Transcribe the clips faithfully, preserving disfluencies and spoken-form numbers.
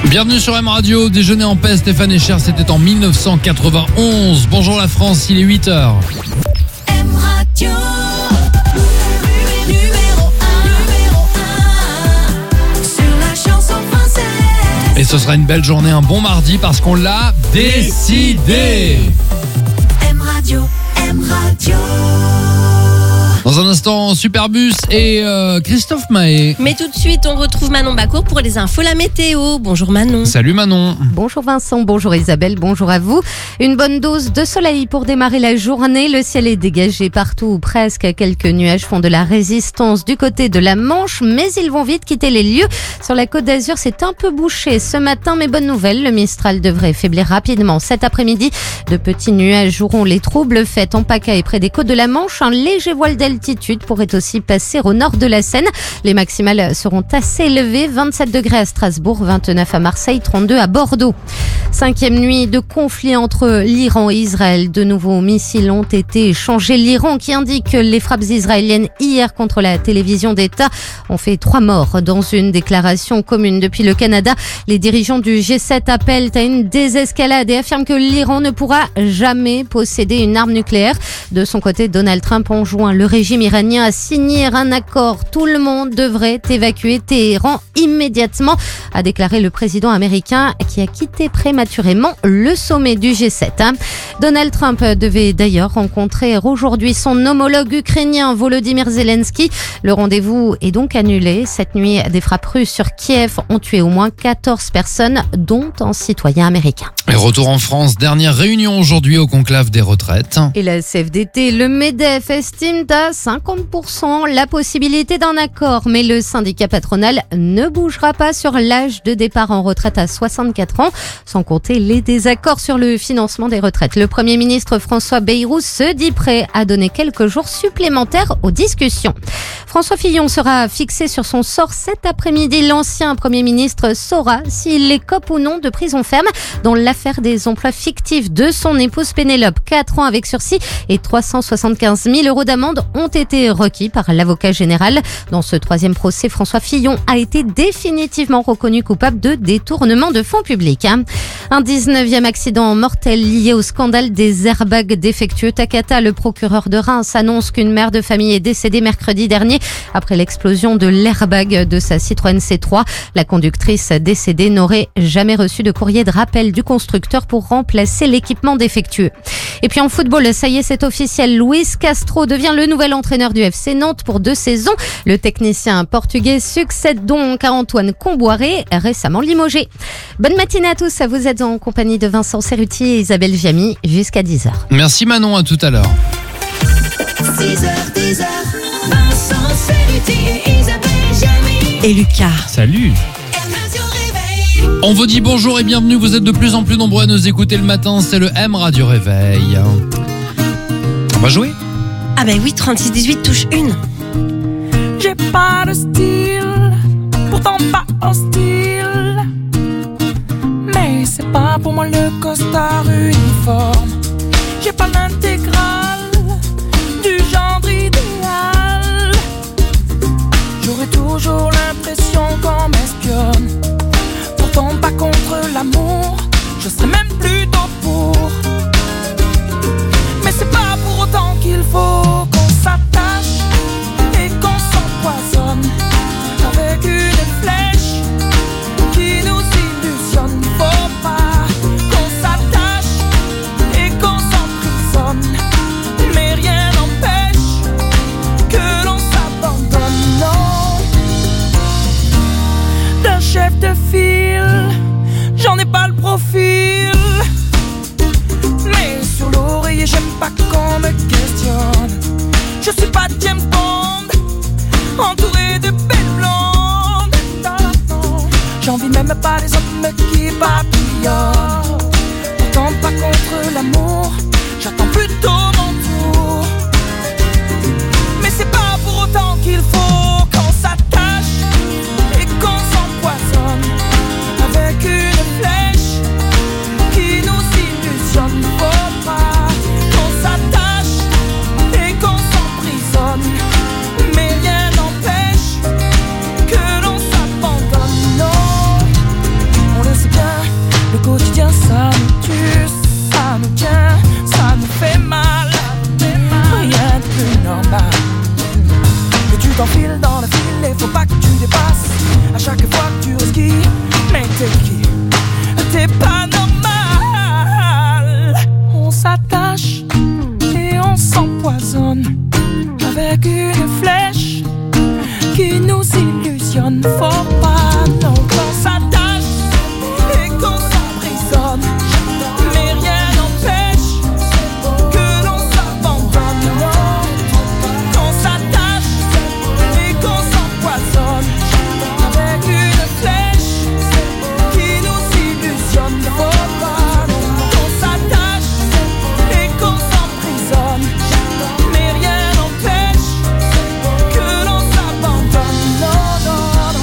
Bienvenue sur M Radio, déjeuner en paix, Stéphane Echer, c'était en dix-neuf cent quatre-vingt-onze. Bonjour la France, il est huit heures. M Radio, numéro un, sur la chanson française. Et ce sera une belle journée, un bon mardi, parce qu'on l'a décidé. M Radio, M Radio. Dans un instant, Superbus et euh, Christophe Maé. Mais tout de suite, on retrouve Manon Bacour pour les infos, la météo. Bonjour Manon. Salut Manon. Bonjour Vincent, bonjour Isabelle, bonjour à vous. Une bonne dose de soleil pour démarrer la journée. Le ciel est dégagé partout ou presque. Quelques nuages font de la résistance du côté de la Manche, mais ils vont vite quitter les lieux. Sur la Côte d'Azur, c'est un peu bouché ce matin, mais bonne nouvelle, le Mistral devrait faiblir rapidement. Cet après-midi, de petits nuages joueront les troubles. Faites en PACA et près des côtes de la Manche, un léger voile d'altitude pourrait aussi passer au nord de la Seine. Les maximales seront assez élevées, vingt-sept degrés à Strasbourg, vingt-neuf à Marseille, trente-deux à Bordeaux. Cinquième nuit de conflit entre l'Iran et Israël. De nouveaux missiles ont été échangés. L'Iran qui indique que les frappes israéliennes hier contre la télévision d'État ont fait trois morts. Dans une déclaration commune depuis le Canada, les dirigeants du G sept appellent à une désescalade et affirment que l'Iran ne pourra jamais posséder une arme nucléaire. De son côté, Donald Trump enjoint le régime iranien à signer un accord. Tout le monde devrait évacuer Téhéran immédiatement, a déclaré le président américain qui a quitté prématurément le sommet du G sept. Donald Trump devait d'ailleurs rencontrer aujourd'hui son homologue ukrainien Volodymyr Zelensky. Le rendez-vous est donc annulé. Cette nuit, des frappes russes sur Kiev ont tué au moins quatorze personnes, dont un citoyen américain. Et retour en France, dernière réunion aujourd'hui au conclave des retraites. Et la C F D T, le MEDEF, estime à cinquante pour cent la possibilité d'un accord. Mais le syndicat patronal ne bougera pas sur l'âge de départ en retraite à soixante-quatre ans, sans compter les désaccords sur le financement des retraites. Le Premier ministre François Bayrou se dit prêt à donner quelques jours supplémentaires aux discussions. François Fillon sera fixé sur son sort cet après-midi. L'ancien Premier ministre saura s'il écope ou non de prison ferme dans l'affaire des emplois fictifs de son épouse Pénélope. quatre ans avec sursis et trois cent soixante-quinze mille euros d'amende ont été requis par l'avocat général. Dans ce troisième procès, François Fillon a été définitivement reconnu coupable de détournement de fonds publics. Un dix-neuvième accident mortel lié au scandale des airbags défectueux. Takata, le procureur de Reims, annonce qu'une mère de famille est décédée mercredi dernier après l'explosion de l'airbag de sa Citroën C trois. La conductrice décédée n'aurait jamais reçu de courrier de rappel du constructeur pour remplacer l'équipement défectueux. Et puis en football, ça y est, c'est officiel. Luis Castro devient le nouvel entraîneur du F C Nantes pour deux saisons. Le technicien portugais succède donc à Antoine Comboiré, récemment limogé. Bonne matinée à tous, vous êtes en compagnie de Vincent Cerruti et Isabelle Giamy jusqu'à dix heures. Merci Manon, à tout à l'heure. six heures, dix heures, Vincent Cerruti et Isabelle Giamy. Et Lucas. Salut. M Radio Réveil. On vous dit bonjour et bienvenue, vous êtes de plus en plus nombreux à nous écouter le matin, c'est le M Radio Réveil. On va jouer ? Ah ben oui, trente-six dix-huit touche une. J'ai pas de style, pourtant pas hostile. Mais c'est pas pour moi le costard uniforme. J'ai pas l'intégrale du genre idéal. J'aurais toujours l'impression qu'on m'espionne. Pourtant pas contre l'amour, je serais même plutôt pour. Mais c'est pas pour autant qu'il faut qu'on s'attache et qu'on s'empoisonne avec une flèche qui nous illusionne. Faut pas qu'on s'attache et qu'on s'emprisonne, mais rien n'empêche que l'on s'abandonne. Non, d'un chef de file, j'en ai pas le profil. Mais sur l'oreiller, j'aime pas qu'on me questionne. Je suis pas James Bond, entouré de belles blondes. Non, non, j'en vis même pas les hommes qui papillonnent. Pourtant pas contre l'amour, j'attends plutôt mon tour. Mais c'est pas pour autant qu'il faut qu'on s'attache et qu'on s'empoisonne avec une flèche qui nous illusionne. Faut pas qu'on s'attache et qu'on s'emprisonne, mais rien n'empêche que l'on s'abandonne. Non, on laisse faut pas, non, qu'on s'attache et qu'on s'emprisonne. Mais rien n'empêche que l'on s'abandonne, non, qu'on s'attache et qu'on s'empoisonne avec une flèche qui nous illusionne. Faut pas, non, qu'on s'attache et qu'on s'emprisonne. Mais rien n'empêche que l'on s'abandonne, non, non, non.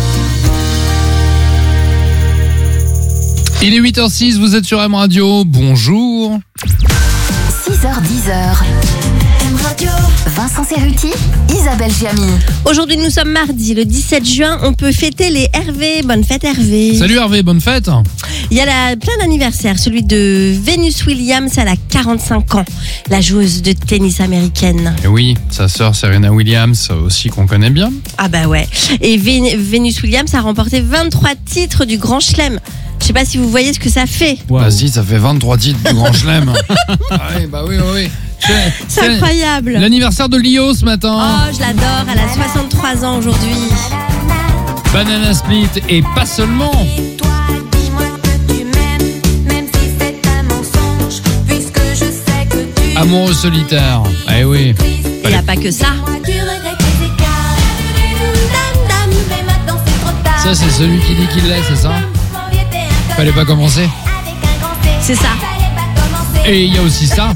Il est huit heures six, vous êtes sur M Radio, bonjour. six heures dix. M Radio. Vincent Cerruti, Isabelle Giamy. Aujourd'hui, nous sommes mardi, le dix-sept juin. On peut fêter les Hervé. Bonne fête, Hervé. Salut Hervé, bonne fête. Il y a la, plein d'anniversaires. Celui de Venus Williams, elle a quarante-cinq ans. La joueuse de tennis américaine. Et oui, sa sœur Serena Williams aussi qu'on connaît bien. Ah bah ouais. Et Ven- Venus Williams a remporté vingt-trois titres du Grand Chelem. Je sais pas si vous voyez ce que ça fait. Vas-y, ça fait vingt-trois titres du Grand Chelem. Ah oui, bah oui, oui, oui. C'est, C'est incroyable. l'anniversaire de Lio ce matin. Oh, je l'adore. Elle a soixante-trois ans aujourd'hui. Banana Split et pas seulement. Et toi, dis-moi que tu m'aimes, même si c'est un mensonge, puisque je sais que tu Amoureux solitaire. Eh oui. Il n'y a pas que ça. moi, tu regrettes les écarts. Dame, dame, mais maintenant c'est trop tard. Ça, c'est celui qui dit qu'il l'est, c'est ça? Fallait pas commencer. C'est ça. Et il y a aussi ça.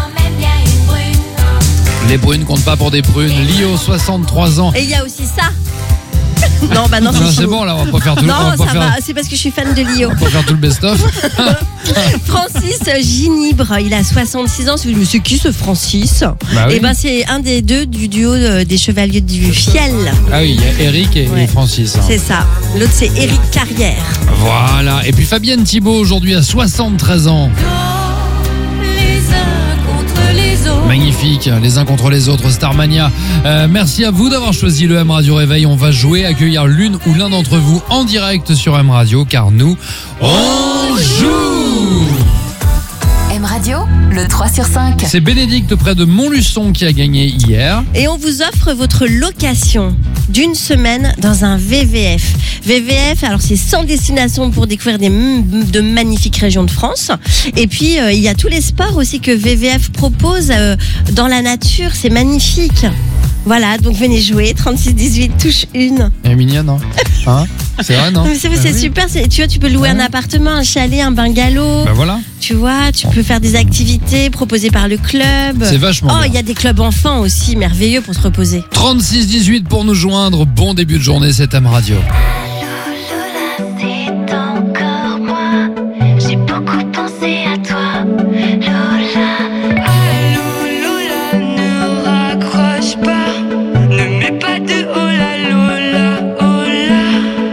Les brunes comptent pas pour des prunes. Lio, soixante-trois ans. Et il y a aussi ça. Non, bah non, Non, c'est c'est faux. bon, là, on va pas faire tout, on Non, va pas ça faire, va. C'est parce que je suis fan de Lio. on va pas faire tout le best-of. Francis Ginibre, il a soixante-six ans. Mais c'est qui ce Francis? Bah oui. Et ben c'est un des deux du duo euh, des Chevaliers du Fiel. Ah oui, il y a Eric et, Ouais. et Francis. C'est ça. L'autre c'est Eric Carrière. Voilà. Et puis Fabienne Thibault aujourd'hui à soixante-treize ans. Les uns contre les autres. Magnifique, les uns contre les autres, Starmania. Euh, merci à vous d'avoir choisi le M Radio Réveil. On va jouer, accueillir l'une ou l'un d'entre vous en direct sur M Radio, car nous, on joue. M Radio, le trois sur cinq. C'est Bénédicte près de Montluçon qui a gagné hier. Et on vous offre votre location d'une semaine dans un V V F. V V F, alors c'est cent destinations pour découvrir des, m- de magnifiques régions de France. Et puis, euh, il y a tous les sports aussi que V V F propose euh, dans la nature. C'est magnifique. Voilà, donc venez jouer. trente-six dix-huit, touche une. Elle est mignonne, non? Hein? C'est vrai, non? Non, mais c'est c'est Ah oui. super. c'est- Tu vois, tu peux louer Ouais. un appartement, un chalet, un bungalow. Bah voilà, Tu vois, tu peux faire des activités proposées par le club. c'est vachement Oh, bien. il y a des clubs enfants aussi, merveilleux pour se reposer. trente-six dix-huit pour nous joindre. Bon début de journée, c'est M Radio. Lola, c'est encore moi. J'ai beaucoup pensé à toi, Lola. Allô, Lola, ne raccroche pas. Ne mets pas de oh là, Lola, oh là.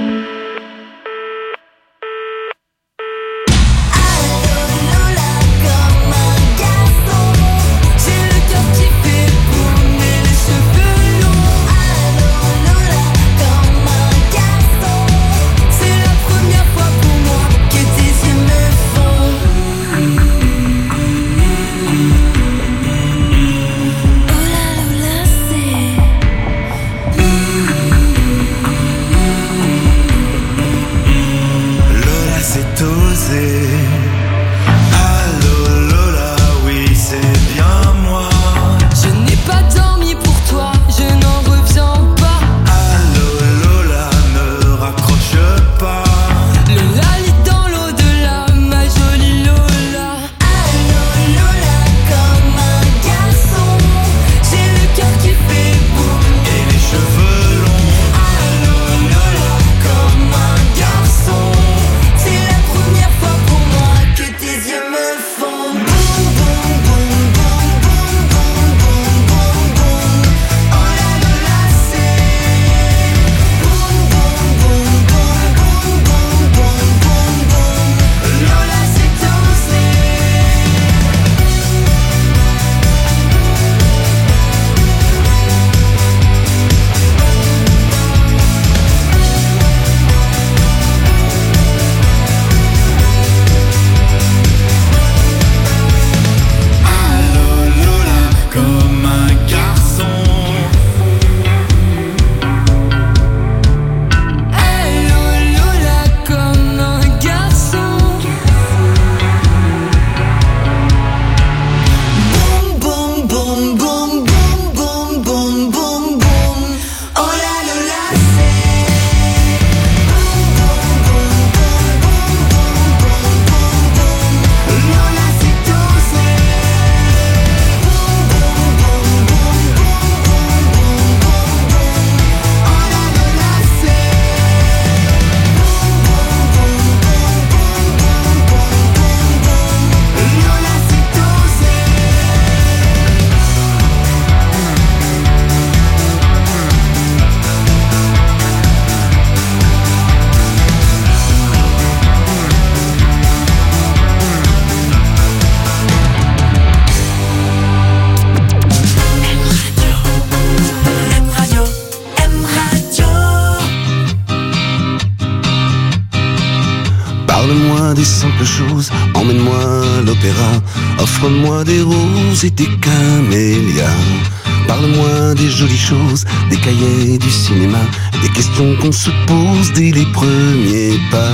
Allô, Lola, comme un garçon. J'ai le cœur qui fait tourner les cheveux longs. Allô, Lola, comme un garçon. des simples choses, emmène-moi à l'opéra. Offre-moi des roses et des camélias. Parle-moi des jolies choses, des cahiers du cinéma, des questions qu'on se pose dès les premiers pas.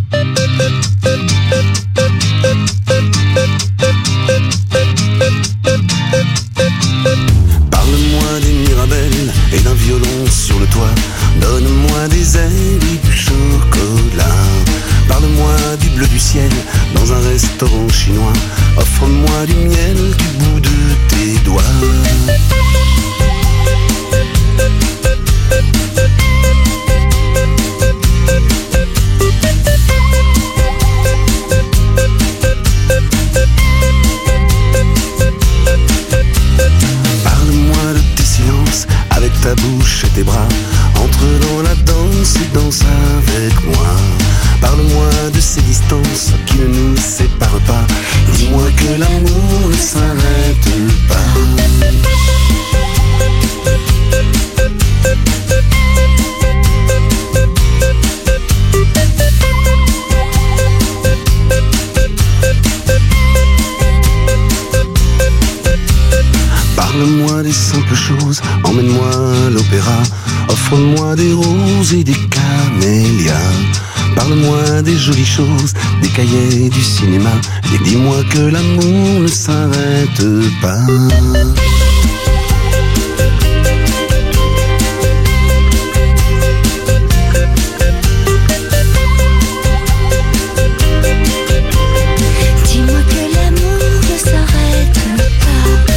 Parle-moi des Mirabelles et d'un violon sur le toit. Donne-moi des ailes et du chocolat. Parle-moi du bleu du ciel dans un restaurant chinois. Offre-moi du miel du bout de tes doigts. Parle-moi de tes silences avec ta bouche et tes bras. Entre dans la danse et danse avec moi. Parle-moi de ces distances qui ne nous séparent pas. Dis-moi que l'amour ne s'arrête pas. Parle-moi des simples choses, emmène-moi à l'opéra. Offre-moi des roses et des camélias. Parle-moi des jolies choses, des cahiers du cinéma. Et dis-moi que l'amour ne s'arrête pas. Dis-moi que l'amour ne s'arrête pas.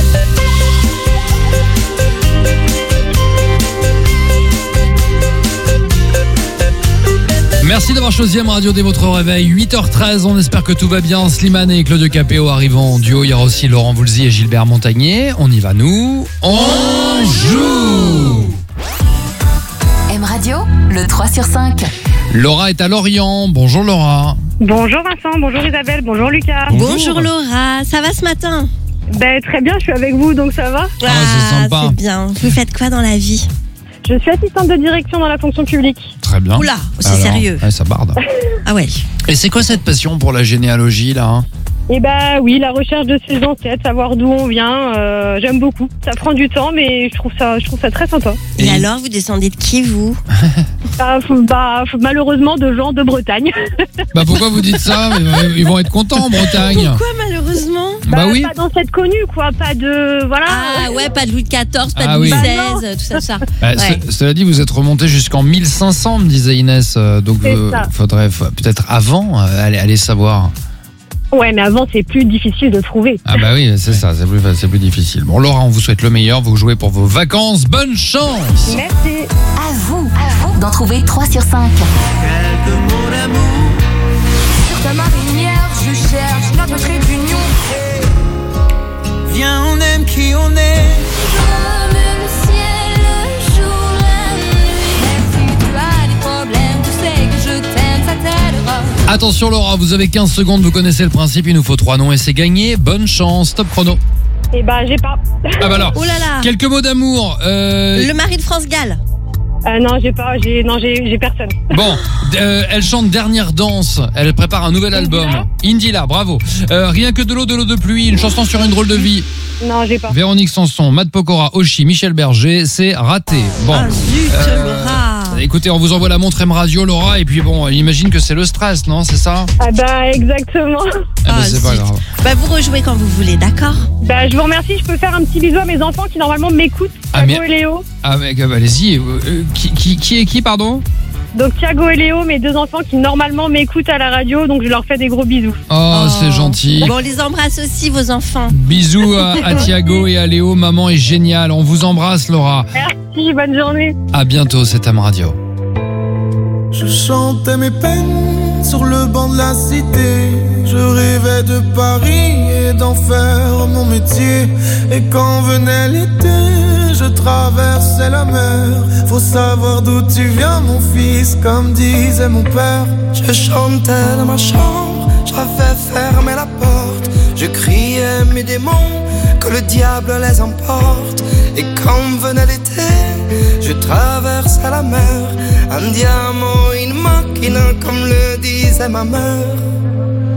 Merci d'avoir choisi M Radio dès votre réveil. huit heures treize, on espère que tout va bien. Slimane et Claude Capéo arrivent en duo. Il y aura aussi Laurent Voulzy et Gilbert Montagnier. On y va, nous. On joue. M Radio, le trois sur cinq. Laura est à Lorient. Bonjour Laura. Bonjour Vincent, bonjour Isabelle, bonjour Lucas. Bonjour. Bonjour Laura, ça va ce matin? Ben, très bien, je suis avec vous, donc ça va. Ah, c'est sympa. C'est bien. Vous faites quoi dans la vie? Je suis assistante de direction dans la fonction publique. Très bien. Oula, c'est Alors, sérieux. Ouais, ça barde. Ah ouais. Et c'est quoi cette passion pour la généalogie là hein? Et bah oui, la recherche de ses ancêtres, savoir d'où on vient, euh, j'aime beaucoup. Ça prend du temps, mais je trouve ça, je trouve ça très sympa. Et, Et- alors, vous descendez de qui, vous? Bah, faut- bah, faut- malheureusement, de gens de Bretagne. Bah pourquoi vous dites ça? Mais Ils vont être contents en Bretagne. Pourquoi, malheureusement? Bah oui. Pas d'ancêtres connus, quoi, pas de... Voilà. Ah ouais, pas de Louis quatorze, pas Ah de Louis oui. seize, tout ça, tout ça. Bah, Ouais. ce- Cela dit, vous êtes remonté jusqu'en mille cinq cents, me disait Inès. euh, Donc C'est euh, ça. faudrait faut- peut-être avant euh, aller, aller savoir. Ouais, mais avant, c'est plus difficile de trouver. Ah bah oui, c'est ça, c'est plus, c'est plus difficile. Bon Laura, on vous souhaite le meilleur. Vous jouez pour vos vacances. Bonne chance. Merci. À vous, à vous d'en trouver trois sur cinq. Quelques mots d'amour. Sur ta marinière, je cherche notre trait d'union. Viens, on aime qui on est. Comme le ciel, le jour, la nuit. Même si tu as des problèmes, tu sais que je t'aime, ça t'aidera. Attention Laura, vous avez quinze secondes, vous connaissez le principe, il nous faut trois noms et c'est gagné. Bonne chance, top chrono. Et bah, j'ai pas. Ah bah alors, Oh là là. quelques mots d'amour. euh, Le mari de France Gall. Euh, non, j'ai pas, j'ai, non, j'ai, j'ai personne. Bon, euh, elle chante Dernière Danse, elle prépare un nouvel album. Indila, bravo. Euh, rien que de l'eau, de l'eau de pluie, une chanson sur une drôle de vie. Non, j'ai pas. Véronique Sanson, Matt Pokora, Oshi, Michel Berger, c'est raté. Bon, Ah zut, Euh, Laura. écoutez, on vous envoie la montre M Radio, Laura, et puis bon, imagine que c'est le stress, non? C'est ça? Ah bah, exactement. Eh ben, Ah, c'est pas zut. grave. Bah, vous rejouez quand vous voulez, d'accord? Bah, je vous remercie, je peux faire un petit bisou à mes enfants qui normalement m'écoutent. Ah, Thiago mais- et Léo. Ah, mec, euh, allez-y. euh, euh, qui, qui, qui est qui, pardon? Donc Thiago et Léo, mes deux enfants qui normalement m'écoutent à la radio, donc je leur fais des gros bisous. Oh, Oh. c'est gentil. Bon, on les embrasse aussi, vos enfants. Bisous à, à Thiago et à Léo. Maman est géniale. On vous embrasse, Laura. Merci, bonne journée. À bientôt, c'est M Radio. Je chantais mes peines sur le banc de la cité. Je rêvais de Paris et d'en faire mon métier. Et quand venait l'été, je traversais la mer. Faut savoir d'où tu viens, mon fils, comme disait mon père. Je chantais dans ma chambre, j'avais fermé la porte. Je criais mes démons, que le diable les emporte. Et quand venait l'été, je traversais la mer. Un diamant, une machina, comme le disait ma mère.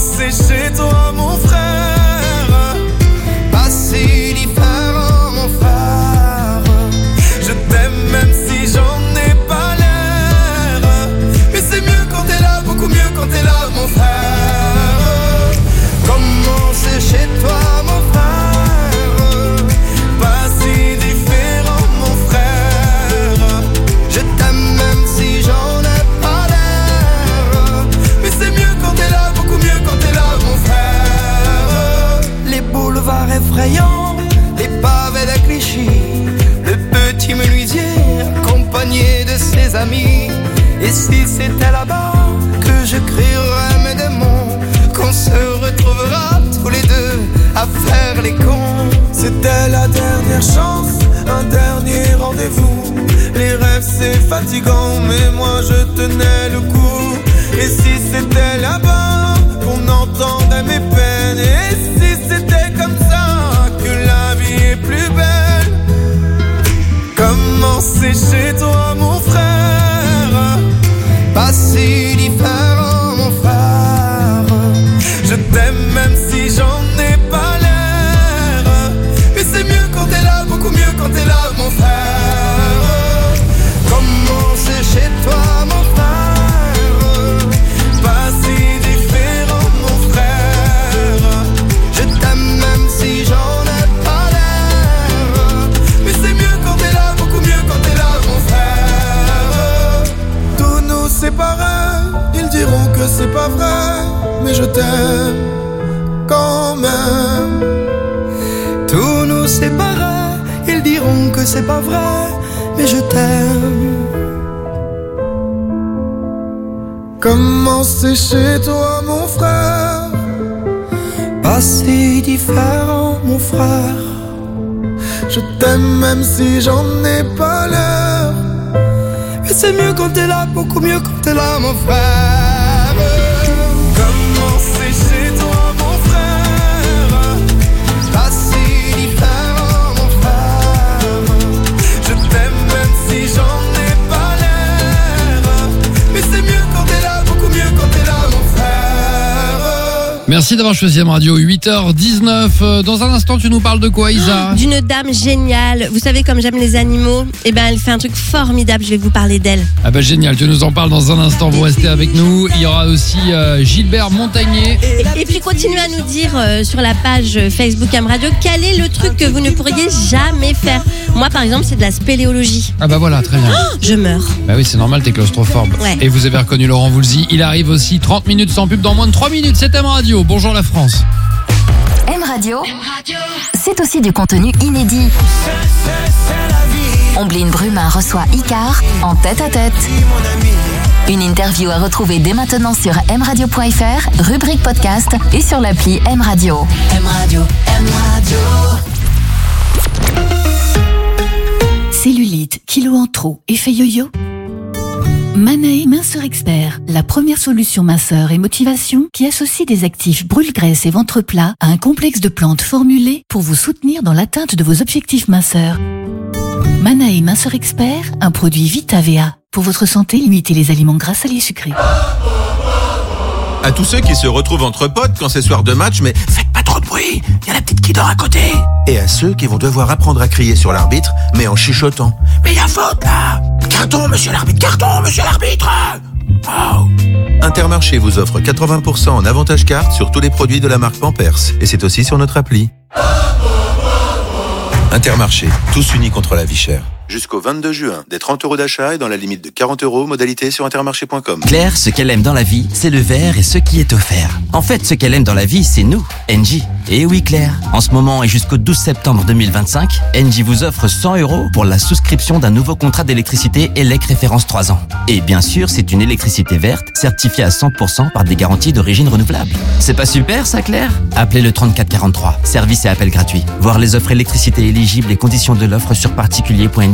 c'est chez toi mon frère, pas si différent mon frère. Je t'aime même si j'en ai pas l'air, mais c'est mieux quand t'es là, beaucoup mieux quand t'es là mon frère. Comment c'est chez toi mon frère, pas si différent mon frère. Je t'aime même si j'en ai pas l'air, mais c'est mieux quand t'es là, beaucoup mieux quand t'es là mon frère. Les boulevards effrayants, les pavés de Clichy, le petit menuisier accompagné de ses amis. Et si c'était là-bas que je crierais mes démons, qu'on se retrouvera tous les deux à faire les cons. C'était la dernière chance, un dernier rendez-vous. Les rêves c'est fatigant, mais moi je tenais le coup. Et si c'était là-bas qu'on entendait mes peines, et si c'était comme ça que la vie est plus belle. Comment c'est chez toi mon frère, pas si différent mon frère. Je t'aime même si j'en ai pas l'air, mais c'est mieux quand t'es là, beaucoup mieux quand t'es là mon frère. Comment c'est chez toi mon frère, pas si différent mon frère. Je t'aime même si j'en ai pas l'air, mais c'est mieux quand t'es là, beaucoup mieux quand t'es là mon frère. Tous nous séparer, ils diront que c'est pas vrai, mais je t'aime quand même. Tous nous séparer, ils diront que c'est pas vrai, mais je t'aime. Comment c'est chez toi mon frère, pas si différent mon frère. Je t'aime même si j'en ai pas l'air, mais c'est mieux quand t'es là, beaucoup mieux quand t'es là mon frère. Comment c'est chez toi mon frère, pas si différent mon frère. Je t'aime même si j'en ai pas l'air, mais c'est mieux quand t'es là, beaucoup mieux quand t'es là mon frère. Merci d'avoir choisi M Radio, huit heures dix-neuf. Dans un instant, tu nous parles de quoi, Isa? D'une dame géniale. Vous savez, comme j'aime les animaux, eh ben, elle fait un truc formidable. Je vais vous parler d'elle. Ah bah génial, tu nous en parles dans un instant, vous restez avec nous. Il y aura aussi euh, Gilbert Montagnier. Et, et puis continuez à nous dire euh, sur la page Facebook M Radio quel est le truc que vous ne pourriez jamais faire. Moi par exemple c'est de la spéléologie. Ah bah voilà, très bien. Oh, je meurs. Bah oui, c'est normal, t'es claustrophobe. Ouais. Et vous avez reconnu Laurent Voulzy, il arrive aussi, trente minutes sans pub dans moins de trois minutes, c'est M Radio. Bonjour la France. M Radio, c'est aussi du contenu inédit. Omblin Brumin reçoit Icar en tête-à-tête. Une interview à retrouver dès maintenant sur m radio point f r, rubrique podcast et sur l'appli M Radio. M Radio, M Radio. Cellulite, kilos en trop, effet yo-yo. Manae Minceur Expert, la première solution minceur et motivation qui associe des actifs brûle-graisse et ventre plat à un complexe de plantes formulées pour vous soutenir dans l'atteinte de vos objectifs minceurs. Manae Minceur Expert, un produit Vita V A. Pour votre santé, limitez les aliments gras, salés et sucrés. À tous ceux qui se retrouvent entre potes quand c'est soir de match, mais faites pas trop de bruit, il y a la petite qui dort à côté. Et à ceux qui vont devoir apprendre à crier sur l'arbitre, mais en chuchotant. Mais il y a faute là. Carton, monsieur l'arbitre, carton, monsieur l'arbitre. Oh. Intermarché vous offre quatre-vingts pour cent en avantage carte sur tous les produits de la marque Pampers. Et c'est aussi sur notre appli. Intermarché, tous unis contre la vie chère. Jusqu'au vingt-deux juin, des trente euros d'achat et dans la limite de quarante euros, modalité sur intermarché point com. Claire, ce qu'elle aime dans la vie, c'est le verre et ce qui est offert. En fait, ce qu'elle aime dans la vie, c'est nous, Engie. Et oui Claire, en ce moment et jusqu'au douze septembre deux mille vingt-cinq, Engie vous offre cent euros pour la souscription d'un nouveau contrat d'électricité E L E C référence trois ans. Et bien sûr, c'est une électricité verte, certifiée à cent pour cent par des garanties d'origine renouvelable. C'est pas super ça Claire? Appelez le trente-quatre quarante-trois, service et appel gratuit. Voir les offres électricité éligibles et conditions de l'offre sur particulier point n j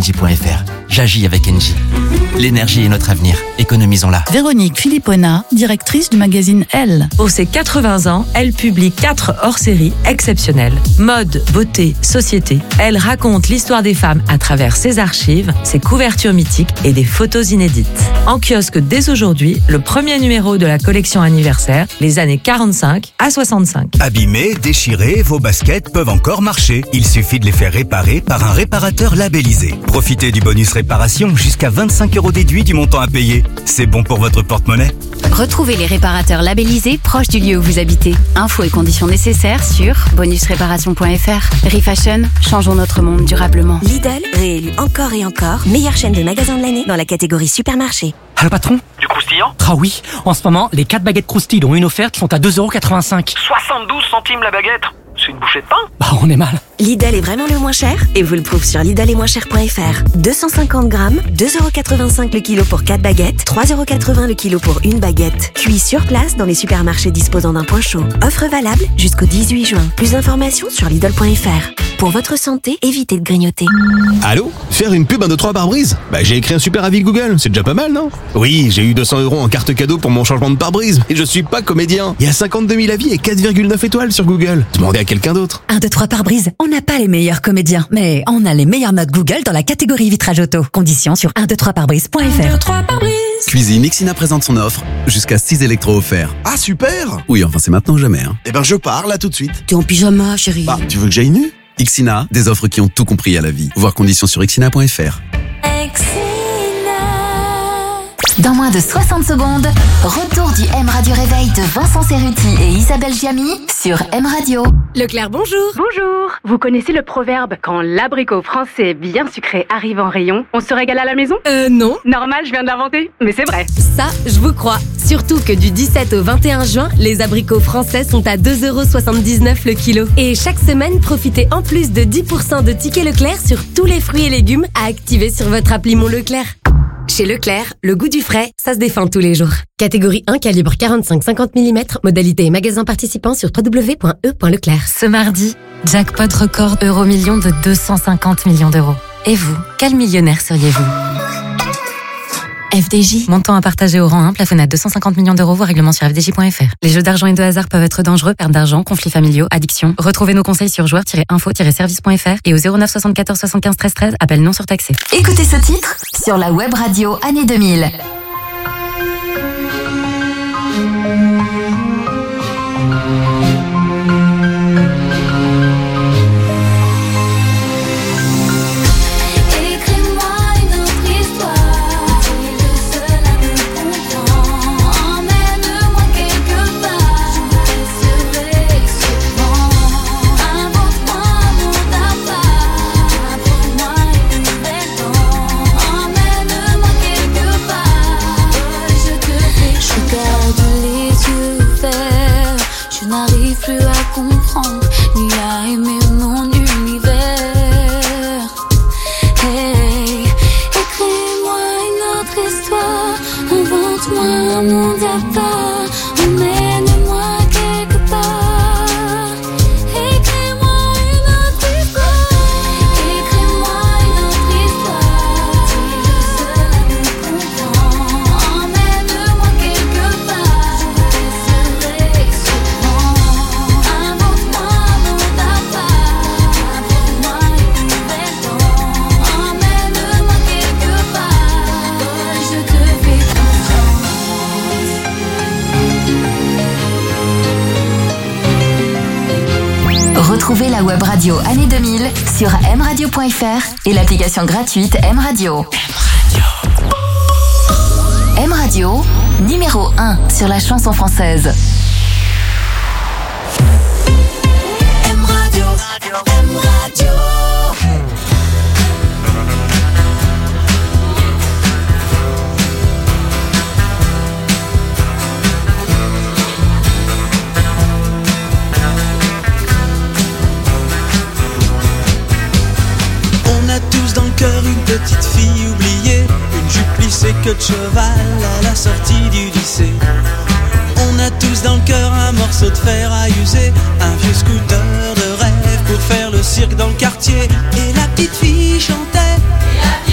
engie point f r. J'agis avec Engie. L'énergie est notre avenir. Économisons-la. Véronique Philippona, directrice du magazine Elle. Pour ses quatre-vingts ans, elle publie quatre hors-séries exceptionnelles. Mode, beauté, société. Elle raconte l'histoire des femmes à travers ses archives, ses couvertures mythiques et des photos inédites. En kiosque dès aujourd'hui, le premier numéro de la collection anniversaire, les années quarante-cinq à soixante-cinq. Abîmés, déchirés, vos baskets peuvent encore marcher. Il suffit de les faire réparer par un réparateur labellisé. Profitez du bonus réparation jusqu'à vingt-cinq euros déduit du montant à payer. C'est bon pour votre porte-monnaie. Retrouvez les réparateurs labellisés proches du lieu où vous habitez. Infos et conditions nécessaires sur bonus réparation point f r. Refashion, changeons notre monde durablement. Lidl, réélu encore et encore, meilleure chaîne de magasins de l'année dans la catégorie supermarché. Allô patron? Du croustillant? Ah oui, en ce moment, les quatre baguettes croustilles dont une offerte sont à deux euros quatre-vingt-cinq. soixante-douze centimes la baguette? C'est une bouchée de pain? Bah on est mal. Lidl est vraiment le moins cher et vous le prouve sur lidl et moins cher point f r. deux cent cinquante grammes, deux euros quatre-vingt-cinq le kilo pour quatre baguettes, trois euros quatre-vingts le kilo pour une baguette. Cuit sur place dans les supermarchés disposant d'un point chaud. Offre valable jusqu'au dix-huit juin. Plus d'informations sur lidl point f r. Pour votre santé, évitez de grignoter. Allô? Faire une pub un deux trois pare-brise? Bah j'ai écrit un super avis Google, c'est déjà pas mal, non? Oui, j'ai eu deux cents euros en carte cadeau pour mon changement de pare-brise, mais je suis pas comédien. Il y a cinquante-deux mille avis et quatre virgule neuf étoiles sur Google. Demandez à quelqu'un d'autre. un, deux, trois pare-brise, on n'a pas les meilleurs comédiens, mais on a les meilleures notes Google dans la catégorie vitrage auto. Conditions sur un, deux, trois pare-brise point f r. Cuisine Ixina présente son offre, jusqu'à six électros offerts. Ah super! Oui, enfin c'est maintenant ou jamais. Hein. Eh ben je pars là tout de suite. T'es en pyjama, chérie. Bah, tu veux que j'aille nu? Ixina, des offres qui ont tout compris à la vie. Voir conditions sur ixina point f r. Dans moins de soixante secondes, retour du M Radio Réveil de Vincent Cerruti et Isabelle Giamy sur M Radio. Leclerc, bonjour. Bonjour. Vous connaissez le proverbe « Quand l'abricot français bien sucré arrive en rayon, on se régale à la maison » Euh, non. Normal, je viens de l'inventer, mais c'est vrai. Ça, je vous crois. Surtout que du dix-sept au vingt et un juin, les abricots français sont à deux euros soixante-dix-neuf le kilo. Et chaque semaine, profitez en plus de dix pour cent de tickets Leclerc sur tous les fruits et légumes à activer sur votre appli Mon Leclerc. Chez Leclerc, le goût du frais, ça se défend tous les jours. Catégorie un, calibre quarante-cinq à cinquante millimètres, modalité et magasin participant sur w w w point e point leclerc. Ce mardi, jackpot record euro-million de deux cent cinquante millions d'euros. Et vous, quel millionnaire seriez-vous? F D J. Montant à partager au rang un, plafonné à deux cent cinquante millions d'euros, voire règlement sur f d j point f r. Les jeux d'argent et de hasard peuvent être dangereux, perte d'argent, conflits familiaux, addiction. Retrouvez nos conseils sur joueurs tiret info tiret service point f r et au zéro neuf soixante-quatorze soixante-quinze treize treize, appel non surtaxé. Écoutez ce titre sur la web radio année deux mille. Plus à comprendre, ni à aimer mon univers. Hey, écris-moi une autre histoire, invente-moi un monde à part, emmène-moi quelque part. Écris-moi une autre histoire, écris-moi une autre histoire. Si le seul à me comprendre, emmène-moi quelque part. Je laisserai souvent. Retrouvez la web radio année deux mille sur m radio point f r et l'application gratuite M Radio. M Radio, numéro un sur la chanson française. M Radio, M Radio. Dans le cœur une petite fille oubliée, une jupe plissée queue de cheval à la sortie du lycée. On a tous dans le cœur un morceau de fer à user, un vieux scooter de rêve pour faire le cirque dans le quartier. Et la petite fille chantait.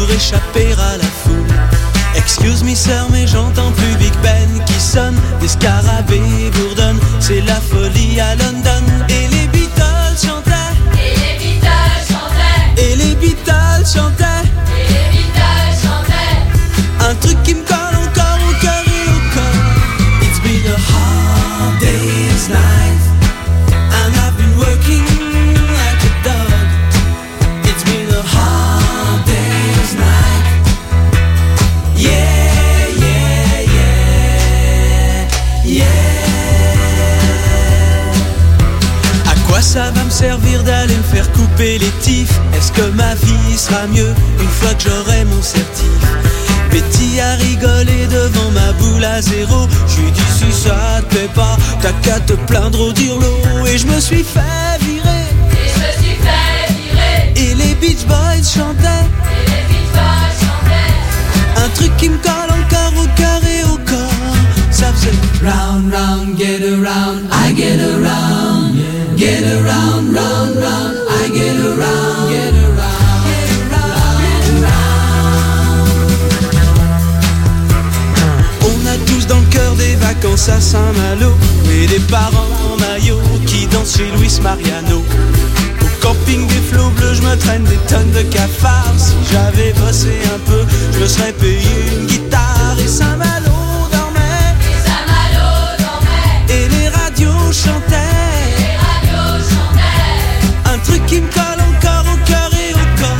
pour échapper à la foule. Excuse me sœur, mais j'entends plus Big Ben qui sonne, des scarabées bourdonnent, c'est la folie à London. Et les Beatles chantaient, Et les Beatles chantaient, et les Beatles chantaient, et les Beatles chantaient. un truc qui me colle encore au cœur et au corps. It's been a hard day's night, and I've been working like a dog. It's been a hard day's night. Yeah, yeah, yeah, yeah. À quoi ça va me servir d'aller me faire couper les tifs? Est-ce que ma vie sera mieux une fois que j'aurai mon certif? Betty a rigolé devant ma boule à zéro. J'lui dit si ça te plaît pas, t'as qu'à te plaindre au dirlo. Et je me suis fait virer, Et je me suis fait virer, et les Beach Boys chantaient, et les Beatles chantaient. un truc qui me colle encore au cœur et au corps. Ça faisait round, round, get around, I get around, get around, round, round, I get around, get around, get around, get around. On a tous dans le cœur des vacances à Saint-Malo et des parents en maillot qui dansent chez Luis Mariano. Au camping des flots bleus, je me traîne des tonnes de cafards. Si j'avais bossé un peu, je me serais payé une guitare. Et Saint-Malo dormait, Et Saint-Malo dormait, et les radios chantaient, et les radios chantaient. un truc qui me colle encore au cœur et au corps.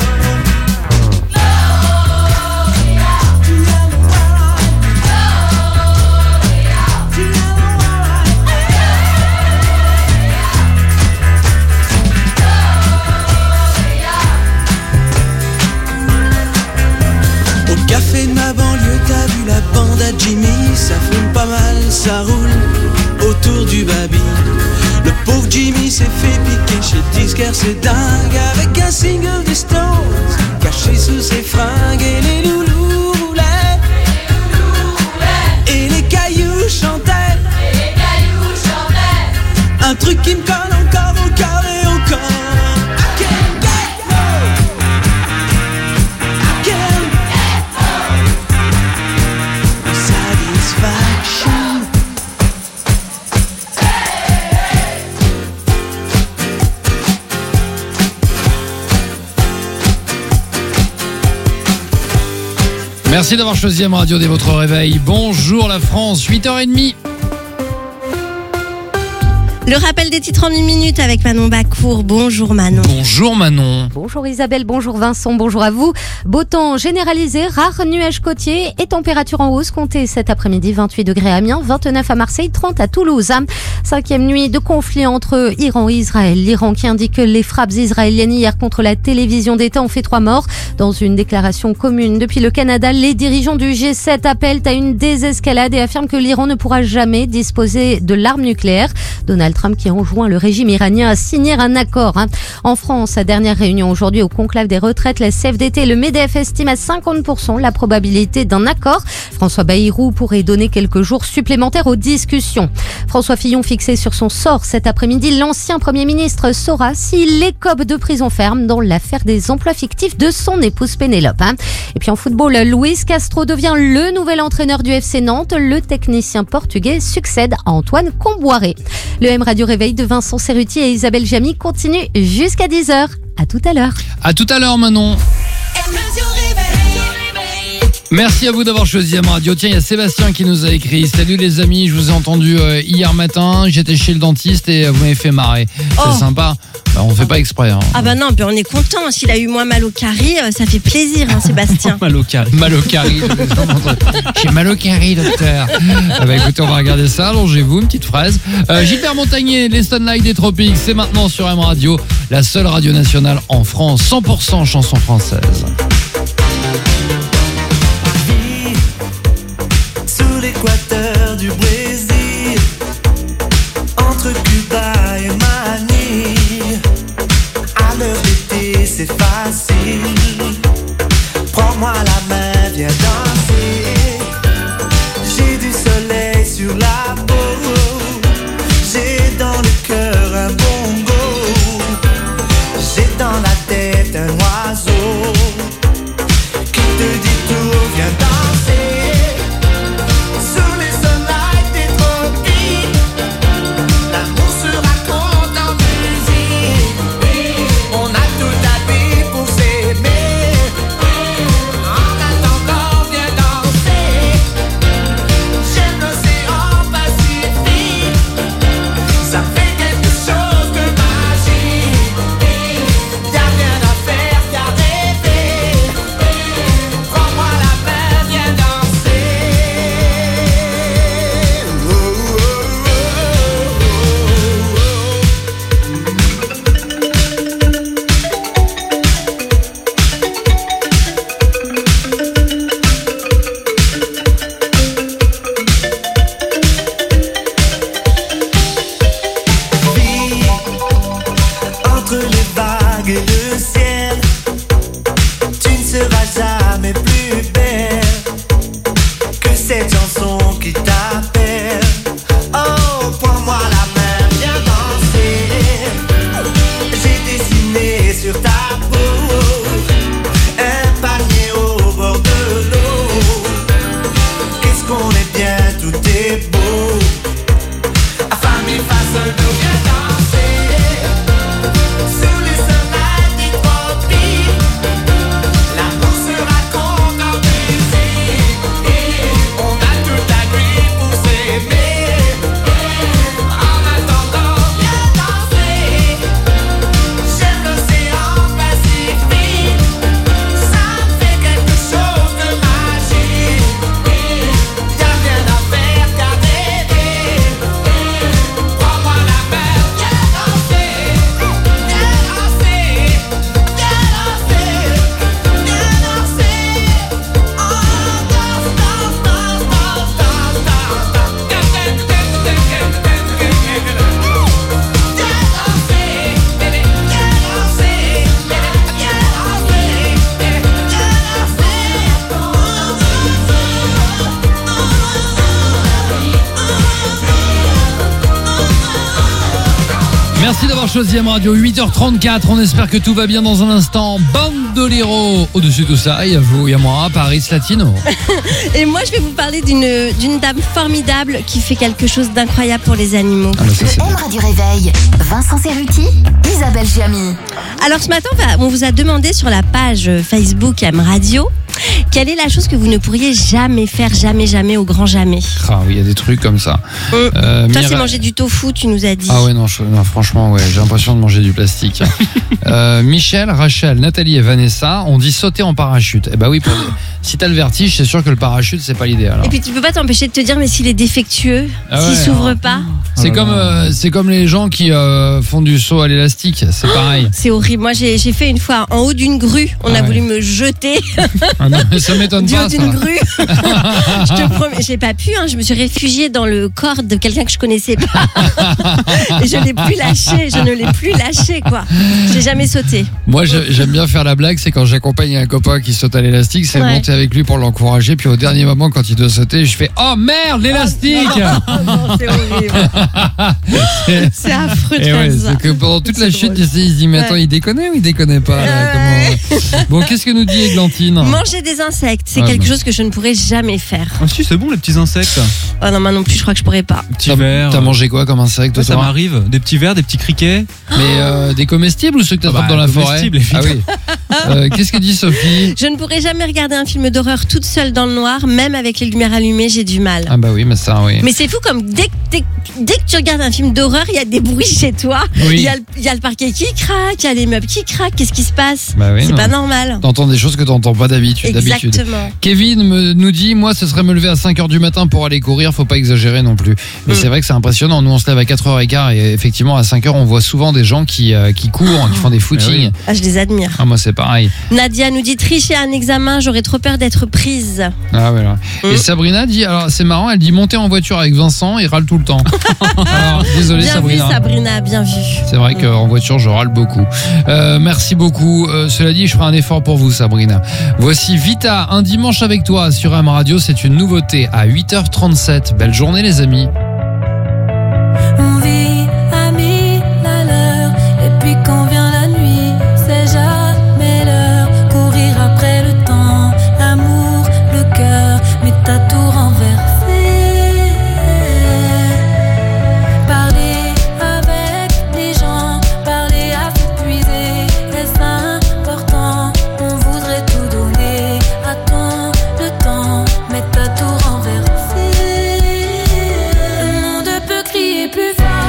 Au café de ma banlieue, t'as vu la bande à Jimmy, ça fume pas mal, ça roule autour du baby. Le pauvre Jimmy s'est fait piquer chez le disquaire, c'est dingue, avec un single des Stones caché sous ses fringues. Et les loulous roulaient, et les cailloux chantaient, Et les cailloux chantaient. un truc qui me colle encore au cœur et au corps. I can't get no, I can't get no satisfaction. Merci d'avoir choisi M Radio dès votre réveil. Bonjour la France, huit heures trente. Le rappel des titres en une minute avec Manon Bacour. Bonjour Manon. Bonjour Manon. Bonjour Isabelle, bonjour Vincent, bonjour à vous. Beau temps généralisé, rares nuages côtiers et température en hausse. Comptez cet après-midi vingt-huit degrés à Amiens, vingt-neuf à Marseille, trente à Toulouse. Cinquième nuit de conflit entre Iran et Israël. L'Iran qui indique que les frappes israéliennes hier contre la télévision d'État ont fait trois morts. Dans une déclaration commune depuis le Canada, les dirigeants du G sept appellent à une désescalade et affirment que l'Iran ne pourra jamais disposer de l'arme nucléaire. Donald Trump qui enjoint le régime iranien à signer un accord. En France, sa dernière réunion aujourd'hui au conclave des retraites, la C F D T et le MEDEF estiment à cinquante pour cent la probabilité d'un accord. François Bayrou pourrait donner quelques jours supplémentaires aux discussions. François Fillon fixé sur son sort cet après-midi. L'ancien Premier ministre saura s'il écope de prison ferme dans l'affaire des emplois fictifs de son épouse Pénélope. Et puis en football, Luis Castro devient le nouvel entraîneur du F C Nantes. Le technicien portugais succède à Antoine Comboiré. Le M Radio Réveil de Vincent Cerruti et Isabelle Jamy continue jusqu'à dix heures. À tout à l'heure. À tout à l'heure Manon. Merci à vous d'avoir choisi M Radio. Tiens, il y a Sébastien qui nous a écrit: salut les amis, je vous ai entendu euh, hier matin, j'étais chez le dentiste et euh, vous m'avez fait marrer. Oh. C'est sympa. Bah, on fait pas exprès. Hein. Ah bah non, puis on est content. S'il a eu moins mal au carré, euh, ça fait plaisir, hein, Sébastien. Mal au carré. Mal au carré. J'ai mal au carré, docteur. Ah bah écoutez, on va regarder ça. Allongez-vous, une petite fraise. Euh, Gilbert Montagnier, les Sunlight des Tropiques, c'est maintenant sur M Radio, la seule radio nationale en France, cent pour cent chanson française. Sous l'équateur du Brésil, entre Cuba et Manille, à l'heure d'été c'est facile. Prends-moi la main, viens danser. J'ai du soleil sur la peau, j'ai dans le cœur un bongo, j'ai dans la tête un oiseau qui jamais plus belle que cette chanson qui t'appelle. Oh, prends-moi la main, viens danser. J'ai dessiné sur ta peau un panier au bord de l'eau. Qu'est-ce qu'on est bien, tout est beau. À famille face à nous, viens danser. Sous les soleils des tropiques, l'amour se raconte en musique. On a toute la nuit pour s'aimer. En attendant, viens danser. J'aime l'océan Pacifique. Ça me fait quelque chose de magique. Y'a rien à faire qu'à rêver. Prends-moi la main, viens danser. Viens danser. Viens danser. Viens danser. Oh, danse, danse, danse, danse, danse, danse. Viens danser, bébé. Viens danser. Viens Merci d'avoir choisi M Radio, huit heures trente-quatre, on espère que tout va bien dans un instant. Bandolero, au-dessus de tout ça, il y a vous, il y a moi, Paris Latino. Et moi, je vais vous parler d'une d'une dame formidable qui fait quelque chose d'incroyable pour les animaux. Ah, bah, ça, c'est Le M Radio Réveil, Vincent Cerruti, Isabelle Giamy. Alors ce matin, on va- on vous a demandé sur la page Facebook M Radio quelle est la chose que vous ne pourriez jamais faire, jamais, jamais, au grand jamais. Ah oui, il y a des trucs comme ça. Euh, Toi, Mira- c'est manger du tofu, tu nous as dit. Ah ouais, non, je- non, franchement, ouais, j'ai l'impression de manger du plastique. euh, Michel, Rachel, Nathalie et Vanessa ont dit sauter en parachute. Eh bah oui, pour- si t'as le vertige, c'est sûr que le parachute, c'est pas l'idéal. Et puis tu peux pas t'empêcher de te dire mais s'il est défectueux, Ah s'il ouais. s'ouvre pas. C'est comme, euh, c'est comme les gens qui euh, font du saut à l'élastique, c'est pareil. C'est horrible. Moi, j'ai j'ai fait une fois en haut d'une grue. On Ah a ouais. voulu me jeter Ah non, mais ça m'étonne du pas, haut ça. d'une grue. Je te promets, j'ai pas pu. Hein. Je me suis réfugiée dans le corps de quelqu'un que je connaissais pas. Et je l'ai plus lâché. Je ne l'ai plus lâché, quoi. J'ai jamais sauté. Moi, je- j'aime bien faire la blague, c'est quand j'accompagne un copain qui saute à l'élastique, c'est Ouais. monter avec lui pour l'encourager, puis au dernier moment, quand il doit sauter, je fais « Oh merde, l'élastique !» C'est horrible. C'est affreux de Et faire ouais, ça. c'est que pendant toute la chute, il se dit « Mais attends, Ouais. il déconne ou il déconne pas là, comment... Bon, qu'est-ce que nous dit Églantine ? Manger des insectes, c'est Ah, quelque non. chose que je ne pourrais jamais faire. Ah si, c'est bon les petits insectes. Oh non, moi non plus, je crois que je pourrais pas. Petits vers. T'as mangé quoi comme insecte, Ouais, ça toi m'arrive. Des petits vers, des petits criquets. Mais euh, des comestibles ou ceux que t'attrapes Ah bah, dans la forêt ? comestibles, Ah oui. Euh, qu'est-ce que dit Sophie ? Je ne pourrais jamais regarder un film d'horreur toute seule dans le noir, même avec les lumières allumées, j'ai du mal. Ah bah oui, mais ça, oui. Mais c'est fou comme dès, que- dès, que- dès que tu regardes un film d'horreur, il y a des bruits chez toi. Oui. Il y, a le- il y a le parquet qui craque, il y a les meubles qui craquent. Qu'est-ce qui se passe Bah oui, C'est non. pas normal. T'entends des choses que t'entends pas d'habitude. d'habitude. Exactement. Kevin me, nous dit, moi, ce serait me lever à cinq heures du matin pour aller courir, faut pas exagérer non plus. Mais Mm. c'est vrai que c'est impressionnant. Nous, on se lève à quatre heures quinze et effectivement, à cinq heures, on voit souvent des gens qui, euh, qui courent, qui font des footings. Ah, je les admire. Ah, moi, c'est pareil. Nadia nous dit tricher à un examen, j'aurais trop peur d'être prise. Ah, voilà. Mm. Et Sabrina dit, alors, c'est marrant, elle dit monter en voiture avec Vincent, il râle tout le temps. alors, désolé, Bien Sabrina. vu, Sabrina, bien vu. C'est vrai qu'en voiture, je râle beaucoup. Euh, merci beaucoup. Euh, cela dit, je ferai un effort pour vous, Sabrina. Voici Vita, un dimanche avec toi sur M Radio. C'est une nouveauté à huit heures trente-sept. Belle journée, les amis. On vit à mille à l'heure, et puis quand vient la nuit, c'est jamais l'heure. Courir après le temps, l'amour, le cœur, mais t'as tout renversé. Parler avec les gens, parler à s'épuiser, est-ce important? On voudrait tout donner, attends le temps, mais t'as tout renversé. Le monde peut crier plus fort.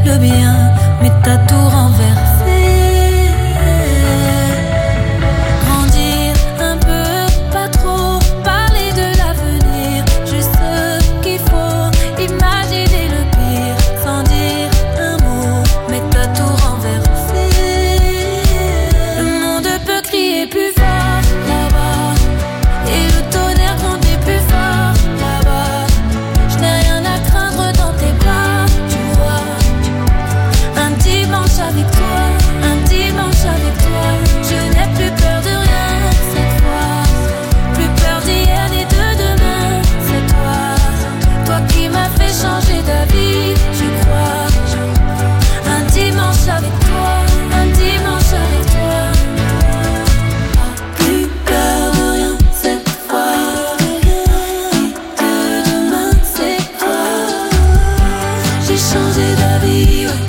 le bien, mais t'as tout renversé. Grandir un peu, pas trop, parler de l'avenir, juste ce qu'il faut, imaginer le pire, sans dire un mot, mais t'as tout renversé. Le monde peut crier plus fort là-bas, et le tonnerre grondait plus fort là-bas. Je n'ai rien à craindre dans tes bras, tu vois. Un dimanche avec toi, un dimanche avec toi. Je n'ai plus peur de rien cette fois. Plus peur d'hier ni de demain, c'est toi. Toi qui m'as fait changer d'avis, je crois. Un dimanche avec toi, un dimanche avec toi. Plus peur de rien cette fois. De demain, c'est toi. J'ai changé d'avis, ouais.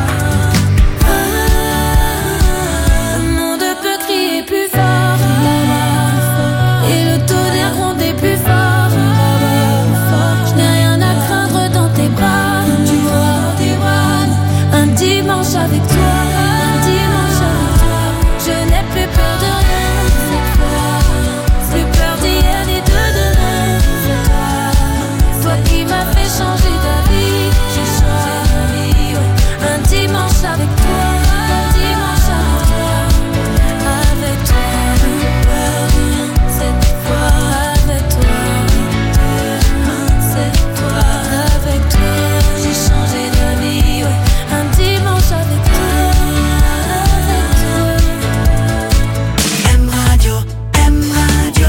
Ah, le monde peut crier plus fort là-bas, et le tonnerre gronder plus fort là-bas. Je n'ai rien à craindre dans tes bras, tu vois, tes bras. Un dimanche avec toi, un dimanche avec toi. Je n'ai plus peur de rien cette fois. Plus peur d'hier ni de demain, c'est toi. Toi qui m'as fait changer d'avis, j'ai changé d'avis, ouais. Un dimanche avec toi, un dimanche avec toi. Avec toi, plus peur de rien cette fois. Avec toi, demain c'est toi. Avec toi, j'ai changé d'avis, ouais. Un dimanche avec toi, avec toi. M Radio, M Radio.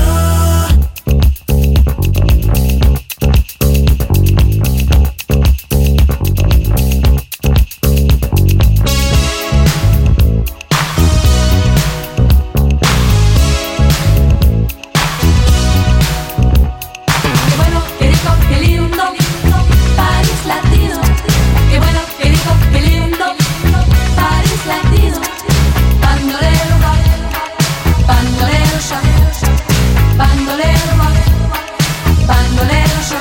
Qué bueno, qué rico, qué lindo, París latino. Qué bueno, qué rico, qué lindo, París latino. Bandolero va, bandolero ya, bandolero va, bandolero ya.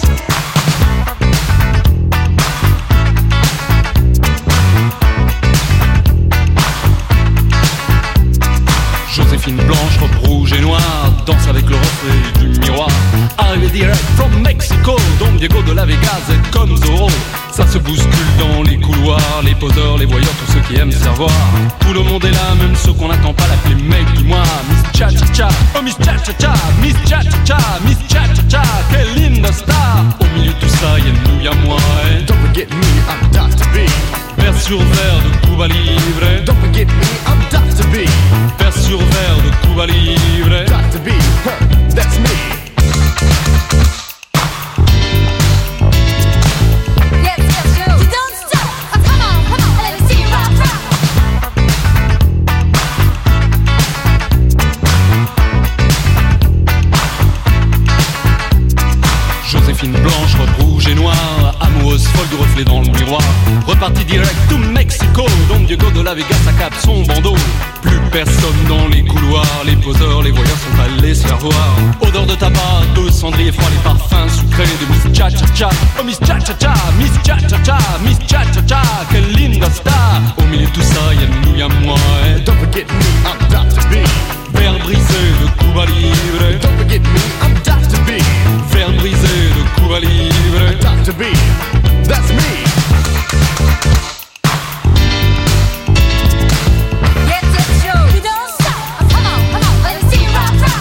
Joséphine blanche, robe rouge et noire, danse avec le reflet du miroir. Arrivé direct from Mexico, Don Diego de la Vegas est comme Zorro. Ça se bouscule dans les couloirs, les poseurs, les voyeurs, tous ceux qui aiment se revoir. Tout le monde est là, même ceux qu'on n'attend pas, l'appeler mec du mois. Miss Cha Cha Cha, oh Miss Cha Cha Cha, Miss Cha Cha Cha, Miss Cha Cha Cha, quelle linda star. Au milieu de tout ça, y'a nous, y'a moi. eh. Don't forget me, I'm Doctor B. Verre sur verre de Cuba Libre. Don't forget me, I'm Doctor B. Verre sur verre de Cuba Libre. Doctor B, huh, that's me. Yes, yes, you. You don't stop. Oh, come on, come on, let me see you rock, rock. Joséphine blanche, robe rouge et noire, amoureuse folle du reflet dans le miroir. Reparti direct to Mexico, Don Diego de la Vegas accapte son bandeau. Plus personne dans les couloirs, les poseurs, les voyeurs sont allés se faire voir. Odeur de tabac, de cendrier froid, les parfums sucrés de Miss Cha Cha Cha. Oh Miss Cha Cha Cha, Miss Cha Cha Cha, Miss Cha Cha Cha, quelle linda star. Au milieu de tout ça, y'a nous, y'a moi. eh. Don't forget me, I'm Doctor B. Verre brisé de Cuba Libre. Don't forget me, I'm Doctor B. Verre brisé de Cuba Libre. Doctor B, that's me. Yes, yes, you. You don't stop. Oh, come on, come on, let me see you rock, rock.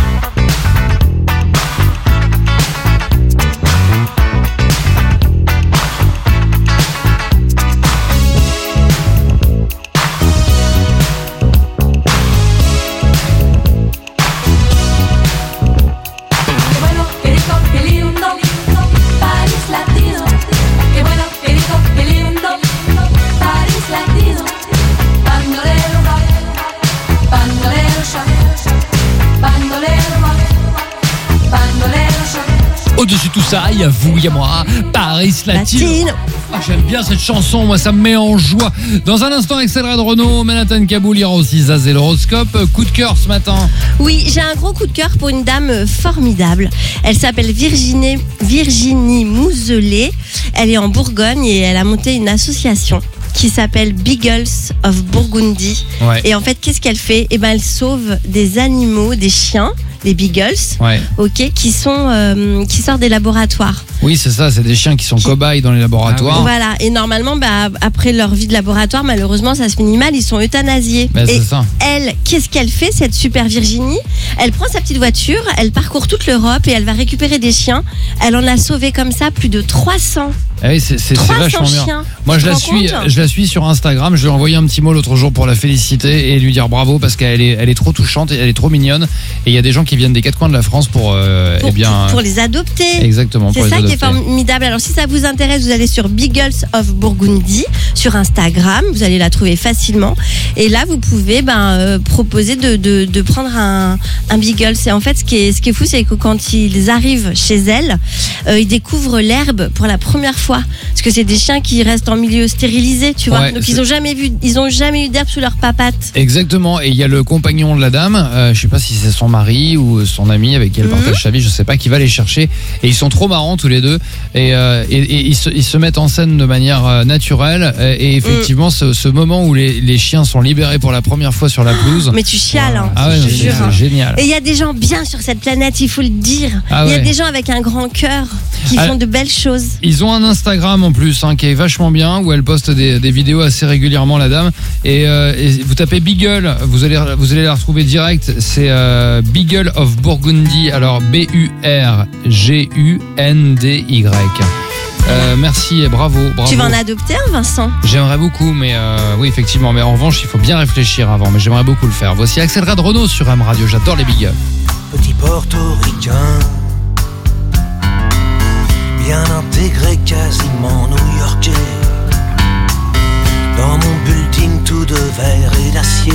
Qué bueno, qué rico, qué lindo, París latino. Qué bueno, qué rico, qué lindo, París latino. Bandolero va, bandolero ya, bandolero va, bandolero ya. Au-dessus de tout ça, il y a vous, il y a moi, Paris Latino. Latino. Ah, j'aime bien cette chanson, moi ça me met en joie. Dans un instant, accéléré de Renault, Manhattan Kaboul, il y aura aussi Zaz et l'horoscope. Coup de cœur ce matin. Oui, j'ai un gros coup de cœur pour une dame formidable. Elle s'appelle Virginie, Virginie Mouzelet. Elle est en Bourgogne et elle a monté une association qui s'appelle Beagles of Burgundy. Ouais. Et en fait, qu'est-ce qu'elle fait ? Eh ben, elle sauve des animaux, des chiens, les Beagles, Ouais. ok, qui sont euh, qui sortent des laboratoires. Oui, c'est ça, c'est des chiens qui sont cobayes dans les laboratoires. Voilà, et normalement, bah, après leur vie de laboratoire, malheureusement, ça se finit mal, ils sont euthanasiés. Bah, c'est et ça. elle, qu'est-ce qu'elle fait, cette super Virginie ? Elle prend sa petite voiture, elle parcourt toute l'Europe et elle va récupérer des chiens. Elle en a sauvé comme ça plus de trois cents. Ah oui, c'est, c'est, c'est trois cents vachement bien. chiens. Moi, Tu je te la rends suis, compte ? je la suis sur Instagram. Je lui ai envoyé un petit mot l'autre jour pour la féliciter et lui dire bravo parce qu'elle est, elle est trop touchante et elle est trop mignonne. Et il y a des gens qui viennent des quatre coins de la France pour, euh, Pour, eh bien, pour, pour les adopter. exactement, pour C'est les ça qui est adopter. formidable. Alors si ça vous intéresse, vous allez sur Beagles of Burgundy sur Instagram, vous allez la trouver facilement. Et là, vous pouvez ben, euh, proposer de, de, de prendre un, un Beagle. Et en fait, ce qui est, ce qui est fou, c'est que quand ils arrivent chez elle, euh, ils découvrent l'herbe pour la première fois. Parce que c'est des chiens qui restent en milieu stérilisé, tu vois. Ouais, Donc c'est- ils ont jamais vu, ils ont jamais eu d'herbe sous leurs papates. Exactement, et il y a le compagnon de la dame, euh, je sais pas si c'est son mari ou son ami avec qui elle Mhm. partage sa vie, je sais pas, qui va les chercher, et ils sont trop marrants tous les deux, et, euh, et, et ils, se, ils se mettent en scène de manière euh, naturelle, euh, et effectivement ce, ce moment où les, les chiens sont libérés pour la première fois sur la pelouse. Mais tu chiales, hein, Ah ouais, je non, te c'est, jure. c'est génial. Et il y a des gens bien sur cette planète, il faut le dire. Ah Il y a ouais. des gens avec un grand cœur qui Ah. font de belles choses. Ils ont un Instagram en plus hein, qui est vachement bien, où elle poste des, des vidéos assez régulièrement, la dame, et, euh, et vous tapez Beagle, vous allez, vous allez la retrouver direct, c'est euh, Beagle of Burgundy, alors B U R G U N D Y. Euh, merci et bravo, bravo. Tu vas en adopter un, Vincent ? J'aimerais beaucoup, mais euh, oui, effectivement. Mais en revanche, il faut bien réfléchir avant. Mais j'aimerais beaucoup le faire. Voici Axel Red Renault sur M Radio. J'adore les big ups. Petit portoricain, bien intégré, quasiment new-yorkais. Dans mon building tout de verre et d'acier,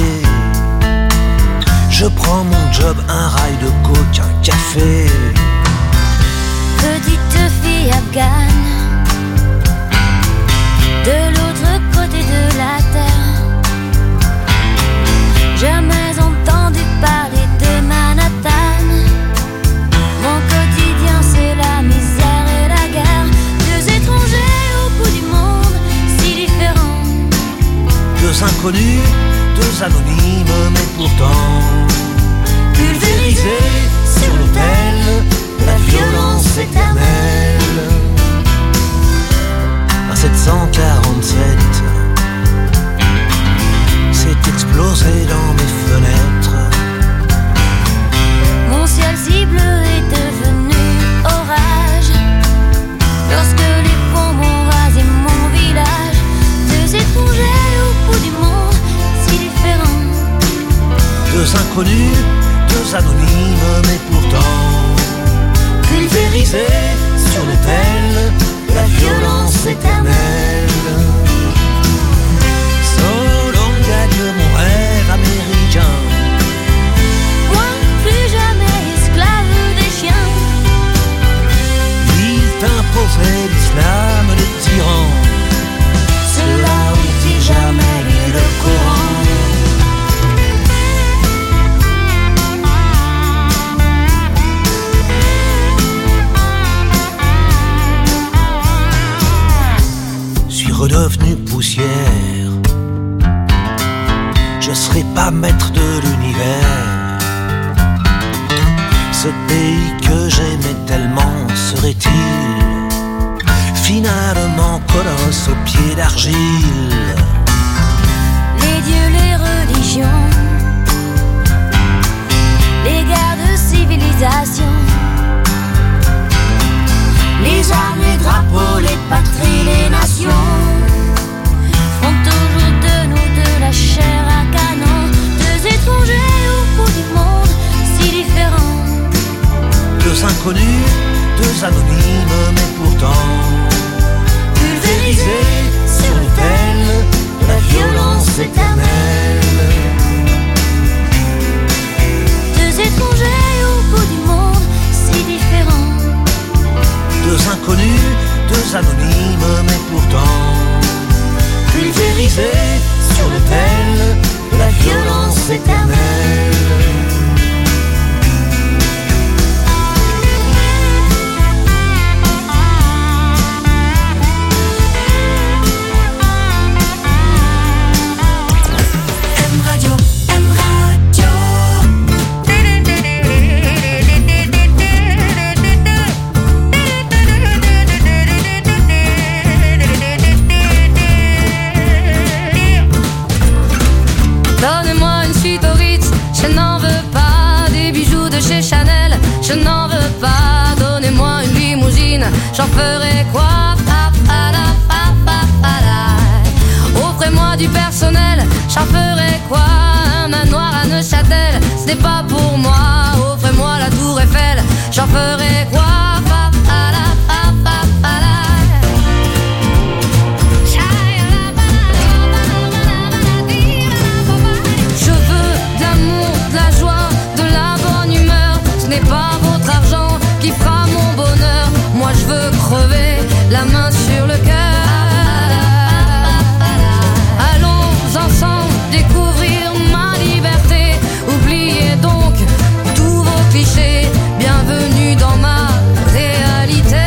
je prends mon job, un rail de coke, un café. Petite fille afghane, de l'autre côté de la terre. Jamais entendu parler de Manhattan. Mon quotidien c'est la misère et la guerre. Deux étrangers au bout du monde, si différents. Deux inconnus, deux anonymes, mais pourtant pulvérisés sur l'autel de la violence éternelle. Un sept cent quarante-sept s'est explosé dans mes fenêtres. Mon ciel si bleu est devenu orage lorsque les bombes ont rasé mon village. Deux étrangers au bout du monde, si différents. Deux inconnus, deux anonymes, mais pourtant pulvérisés sur l'autel de la violence éternelle. Solon gagne mon rêve américain. Moi, plus jamais esclave des chiens. Il t'imposait l'islam des tyrans. Cela ont-ils jamais lu le Coran? Suis redevenu poussière. Je serai pas maître de l'univers. Ce pays que j'aimais tellement serait-il finalement colosse aux pieds d'argile? Les dieux, les religions, les guerres de civilisation, les armes, les drapeaux, les patries, les nations font toujours de nous de la chair à canon. Deux étrangers au bout du monde, si différents. Deux inconnus, deux anonymes, mais pourtant pulvérisés sur l'autel de la violence éternelle. Deux étrangers au bout du monde, si différents. Deux inconnus, deux anonymes, mais pourtant j'en ferai quoi? Pa, pa, la, pa, pa, pa, la. Offrez-moi du personnel, j'en ferai quoi? Un manoir à Neuchâtel, ce n'est pas pour moi. Offrez-moi la tour Eiffel, j'en ferai quoi? Pa, pa, la, pa, pa, pa, la. Je veux de l'amour, de la joie, de la bonne humeur. Ce n'est pas votre argent qui fera mon bonheur. Moi je veux crever, la main sur le cœur. Allons ensemble découvrir ma liberté. Oubliez donc tous vos clichés. Bienvenue dans ma réalité.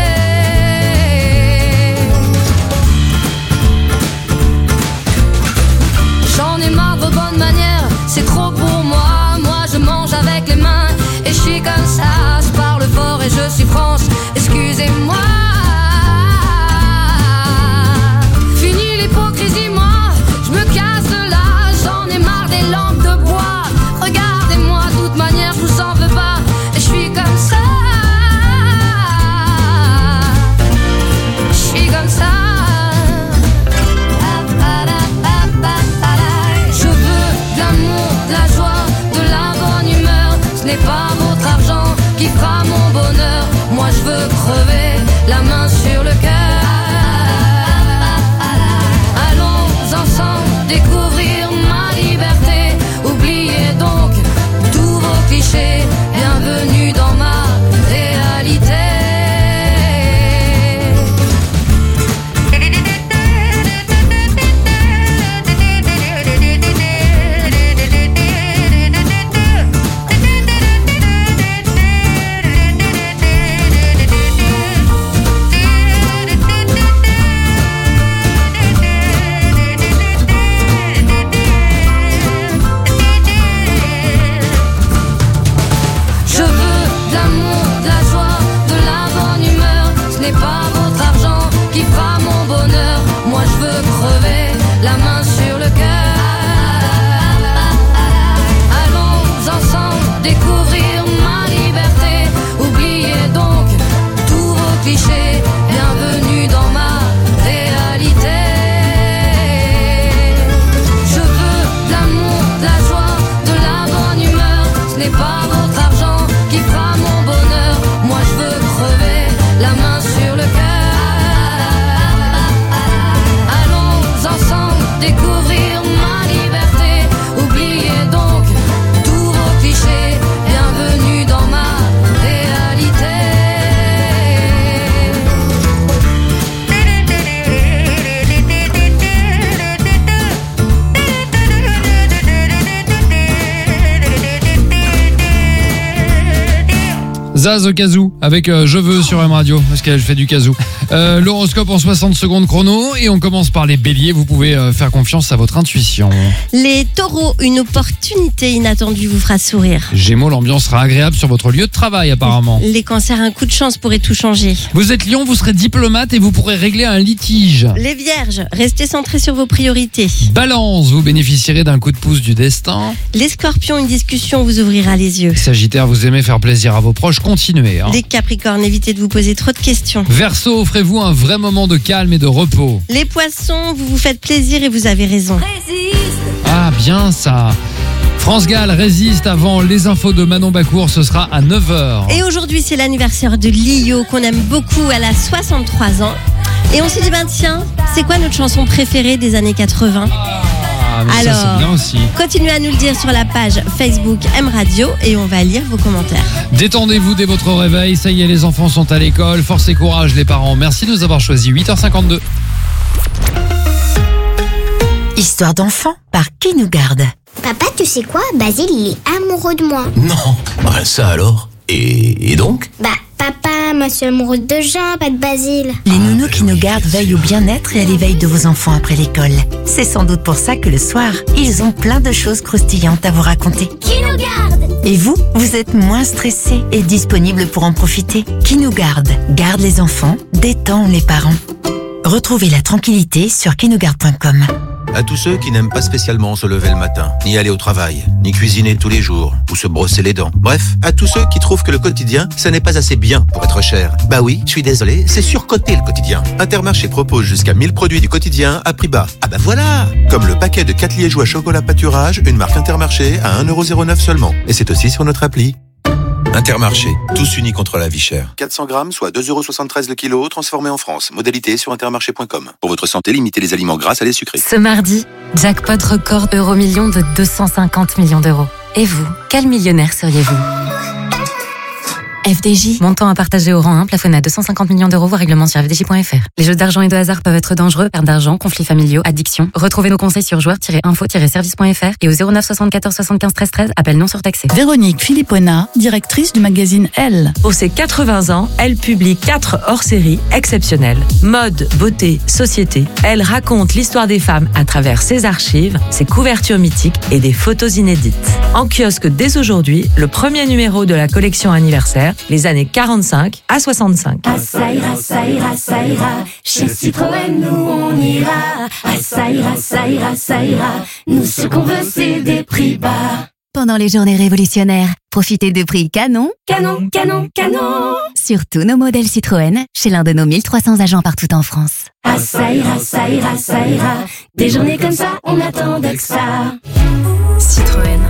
J'en ai marre de vos bonnes manières, c'est trop pour moi. Moi je mange avec les mains et je suis comme ça. Je parle fort et je suis France, excusez-moi. Fini l'hypocrisie, moi, je me casse de là. J'en ai marre des lampes de bois. Regardez-moi, de toute manière, je vous en veux pas. Et je suis comme ça. Je suis comme ça. Je veux de l'amour, de la joie, de la bonne humeur. Ce n'est pas votre argent qui fera mon bonheur. Moi je veux crever, la main sur le cœur. Allons ensemble découvrir ma liberté. Oubliez donc tous vos clichés. Bienvenue dans ma réalité. Je veux de l'amour, de la joie, de la bonne humeur. Ce n'est pas votre argent qui fera mon bonheur. Moi je veux crever, la main sur le cœur. Allons ensemble découvrir ma liberté. Oubliez donc tous vos clichés. Bienvenue dans ma réalité. Je veux de l'amour, de la joie, de la bonne humeur. Ce n'est pas votre argent qui fera mon bonheur. Moi je veux crever, la main sur le cœur. Allons ensemble découvrir ma liberté. Oubliez donc tous vos clichés. Bienvenue dans ma réalité. Zaz au kazoo avec euh, Je veux sur M Radio parce qu'elle fait du kazoo. Euh, L'horoscope en soixante secondes chrono et on commence par les béliers. Vous pouvez euh, faire confiance à votre intuition. Les taureaux, une opportunité inattendue vous fera sourire. Gémeaux, l'ambiance sera agréable sur votre lieu de travail apparemment. Les cancers, un coup de chance pourrait tout changer. Vous êtes lion, vous serez diplomate et vous pourrez régler un litige. Les vierges, restez centrés sur vos priorités. Balance, vous bénéficierez d'un coup de pouce du destin. Les scorpions, une discussion vous ouvrira les yeux. Sagittaire, vous aimez faire plaisir à vos proches, continuez. Hein. Les capricornes, évitez de vous poser trop de questions. Verseau, offrez-vous un vrai moment de calme et de repos. Les poissons, vous vous faites plaisir et vous avez raison. Ah, bien ça. France Gall résiste avant les infos de Manon Bacour, ce sera à neuf heures. Et aujourd'hui, c'est l'anniversaire de Lio, qu'on aime beaucoup, elle a soixante-trois ans. Et on s'est dit, ben tiens, c'est quoi notre chanson préférée des années quatre-vingts? Ah, mais Alors, ça, c'est bien aussi. Continuez à nous le dire sur la page Facebook M Radio et on va lire vos commentaires. Détendez-vous dès votre réveil, ça y est, les enfants sont à l'école, force et courage les parents. Merci de nous avoir choisi, huit heures cinquante-deux. Histoire d'enfant par Qui nous garde. Papa, tu sais quoi? Basile, il est amoureux de moi. Non, bah ça alors. Et, et donc? Bah, papa, moi je suis amoureuse de Jean, pas de Basile. Les nounous Qui nous gardent veillent au bien-être et à l'éveil de vos enfants après l'école. C'est sans doute pour ça que le soir, ils ont plein de choses croustillantes à vous raconter. Qui nous garde? Et vous, vous êtes moins stressé et disponible pour en profiter. Qui nous garde? Garde les enfants, détend les parents. Retrouvez la tranquillité sur kenogard point com. À tous ceux qui n'aiment pas spécialement se lever le matin, ni aller au travail, ni cuisiner tous les jours, ou se brosser les dents. Bref, à tous ceux qui trouvent que le quotidien, ça n'est pas assez bien pour être cher. Bah oui, je suis désolé, c'est surcoté le quotidien. Intermarché propose jusqu'à mille produits du quotidien à prix bas. Ah bah voilà! Comme le paquet de quatre liégeois chocolat pâturage, une marque Intermarché à un euro zéro neuf seulement. Et c'est aussi sur notre appli. Intermarché, tous unis contre la vie chère. quatre cents grammes, soit deux euros soixante-treize le kilo, transformé en France. Modalité sur intermarché point com. Pour votre santé, limitez les aliments gras, salés, sucrés. Ce mardi, jackpot record euro-million de deux cent cinquante millions d'euros. Et vous, quel millionnaire seriez-vous ? F D J. Montant à partager au rang un, plafonné à deux cent cinquante millions d'euros, voire règlement sur f d j point f r. Les jeux d'argent et de hasard peuvent être dangereux, perte d'argent, conflits familiaux, addiction. Retrouvez nos conseils sur joueurs tiret info tiret service point f r et au zéro neuf soixante-quatorze soixante-quinze treize treize, appel non surtaxé. Véronique Philippona, directrice du magazine Elle. Pour ses quatre-vingts ans, elle publie quatre hors-séries exceptionnelles. Mode, beauté, société. Elle raconte l'histoire des femmes à travers ses archives, ses couvertures mythiques et des photos inédites. En kiosque dès aujourd'hui, le premier numéro de la collection anniversaire, les années quarante-cinq à soixante-cinq. Ah ça ira, ça ira, ça ira. Chez Citroën, nous on ira. Ah ça ira, ça ira, ça ira. Nous ce qu'on veut c'est des prix bas. Pendant les journées révolutionnaires, profitez de prix canon, Canon, canon, canon. sur tous nos modèles Citroën, chez l'un de nos mille trois cents agents partout en France. Ah ça ira, ça ira, ça ira. Des journées comme ça, on attendait que ça. Citroën.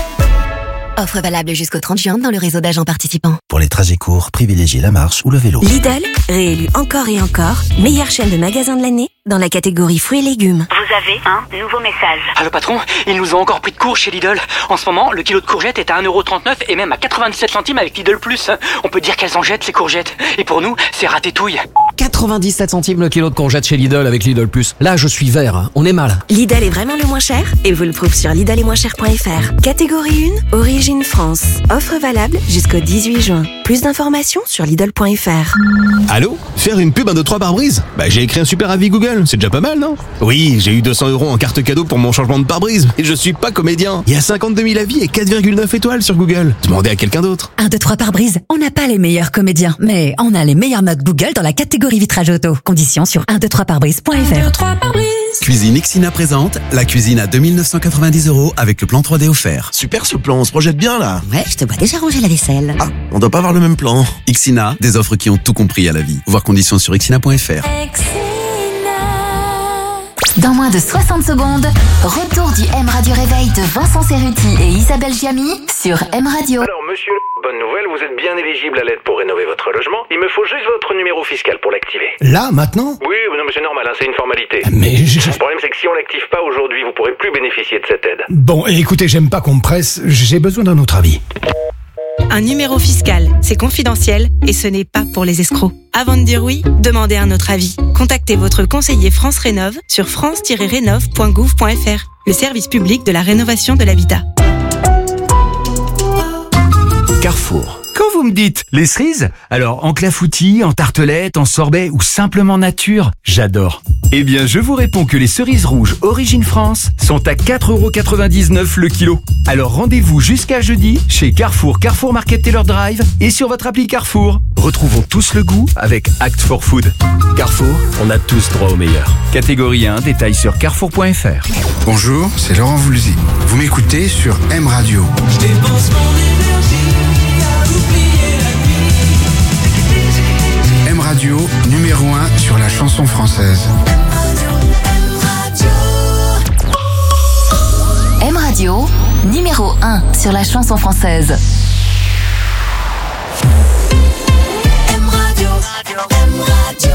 Offre valable jusqu'au trente juin dans le réseau d'agents participants. Pour les trajets courts, privilégiez la marche ou le vélo. Lidl, réélu encore et encore, meilleure chaîne de magasins de l'année dans la catégorie fruits et légumes. Vous avez un nouveau message. Allô patron, ils nous ont encore pris de court chez Lidl. En ce moment, le kilo de courgettes est à un euro trente-neuf et même à quatre-vingt-dix-sept centimes avec Lidl Plus. On peut dire qu'elles en jettent ces courgettes. Et pour nous, c'est ratétouille. quatre-vingt-dix-sept centimes le kilo de courgettes chez Lidl avec Lidl Plus. Là, je suis vert, hein. On est mal. Lidl est vraiment le moins cher et vous le prouve sur lidl et moins cher point f r. Catégorie un, origine France. Offre valable jusqu'au dix-huit juin. Plus d'informations sur lidl point f r. Allô ? Faire une pub un deux trois pare-brise ? Bah j'ai écrit un super avis Google, c'est déjà pas mal, non ? Oui, j'ai eu deux cents euros en carte cadeau pour mon changement de pare-brise. Et je suis pas comédien. Il y a cinquante-deux mille avis et quatre virgule neuf étoiles sur Google. Demandez à quelqu'un d'autre. un, deux, trois pare-brise. On n'a pas les meilleurs comédiens, mais on a les meilleures notes Google dans la catégorie vitrage auto. Conditions sur un, deux, trois pare-brise point f r. Cuisine Ixina présente la cuisine à deux mille neuf cent quatre-vingt-dix euros avec le plan trois D offert. Super ce plan, on se projette bien là. Ouais, je te vois déjà ranger la vaisselle. Ah, on doit pas avoir le même plan. Ixina, des offres qui ont tout compris à la vie. Voir conditions sur ixina point f r. Dans moins de soixante secondes, retour du M Radio Réveil de Vincent Cerruti et Isabelle Giamy sur M Radio. Alors monsieur, bonne nouvelle, vous êtes bien éligible à l'aide pour rénover votre logement. Il me faut juste votre numéro fiscal pour l'activer. Là, maintenant ? Oui, non mais c'est normal, hein, c'est une formalité. Mais je... Le problème c'est que si on l'active pas aujourd'hui, vous pourrez plus bénéficier de cette aide. Bon, écoutez, j'aime pas qu'on me presse, j'ai besoin d'un autre avis. Un numéro fiscal, c'est confidentiel et ce n'est pas pour les escrocs. Avant de dire oui, demandez un autre avis. Contactez votre conseiller France Rénov sur france tiret rénov point gouv point f r, le service public de la rénovation de l'habitat. Carrefour. Quand vous me dites les cerises, alors en clafoutis, en tartelette, en sorbet ou simplement nature, j'adore. Eh bien, je vous réponds que les cerises rouges Origine France sont à quatre euros quatre-vingt-dix-neuf le kilo. Alors rendez-vous jusqu'à jeudi chez Carrefour, Carrefour Market Taylor Drive et sur votre appli Carrefour. Retrouvons tous le goût avec Act for Food. Carrefour, on a tous droit au meilleur. Catégorie un, détails sur carrefour point f r. Bonjour, c'est Laurent Voulzy. Vous m'écoutez sur M Radio. Je dépense mon énergie à oublier la nuit. M Radio, numéro un sur la chanson française. M Radio, numéro un sur la chanson française. M Radio, M Radio.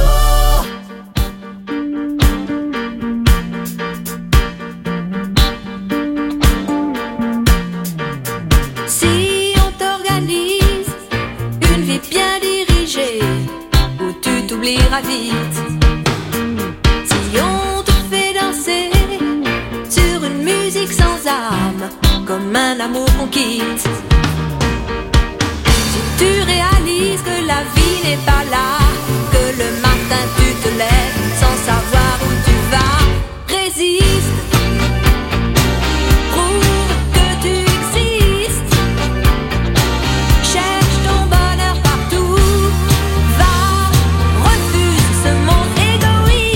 Si on t'organise une vie bien dirigée, où tu t'oublieras vite. Si on te fait danser sur une musique sans âme, comme un amour qu'on quitte. Si tu réalises que la vie n'est pas là, que le matin tu te lèves sans savoir où tu vas, résiste. Prouve que tu existes. Cherche ton bonheur partout. Va, refuse ce monde égoïste.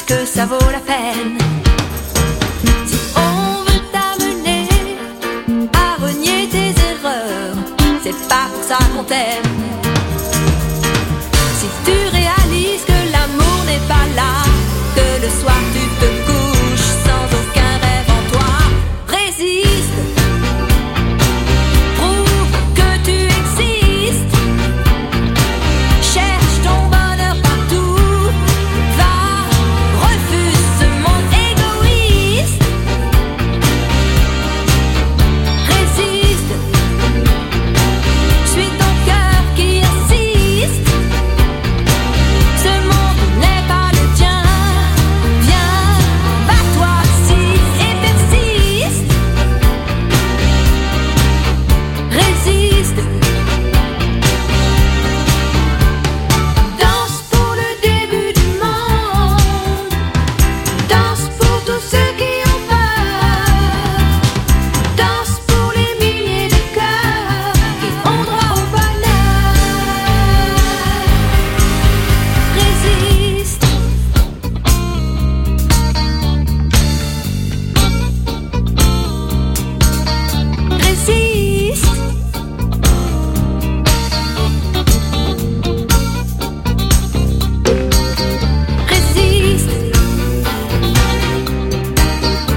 que ça vaut la peine. Si on veut t'amener à renier tes erreurs, c'est pas pour ça qu'on t'aime. Si tu réalises que l'amour n'est pas là, que le soir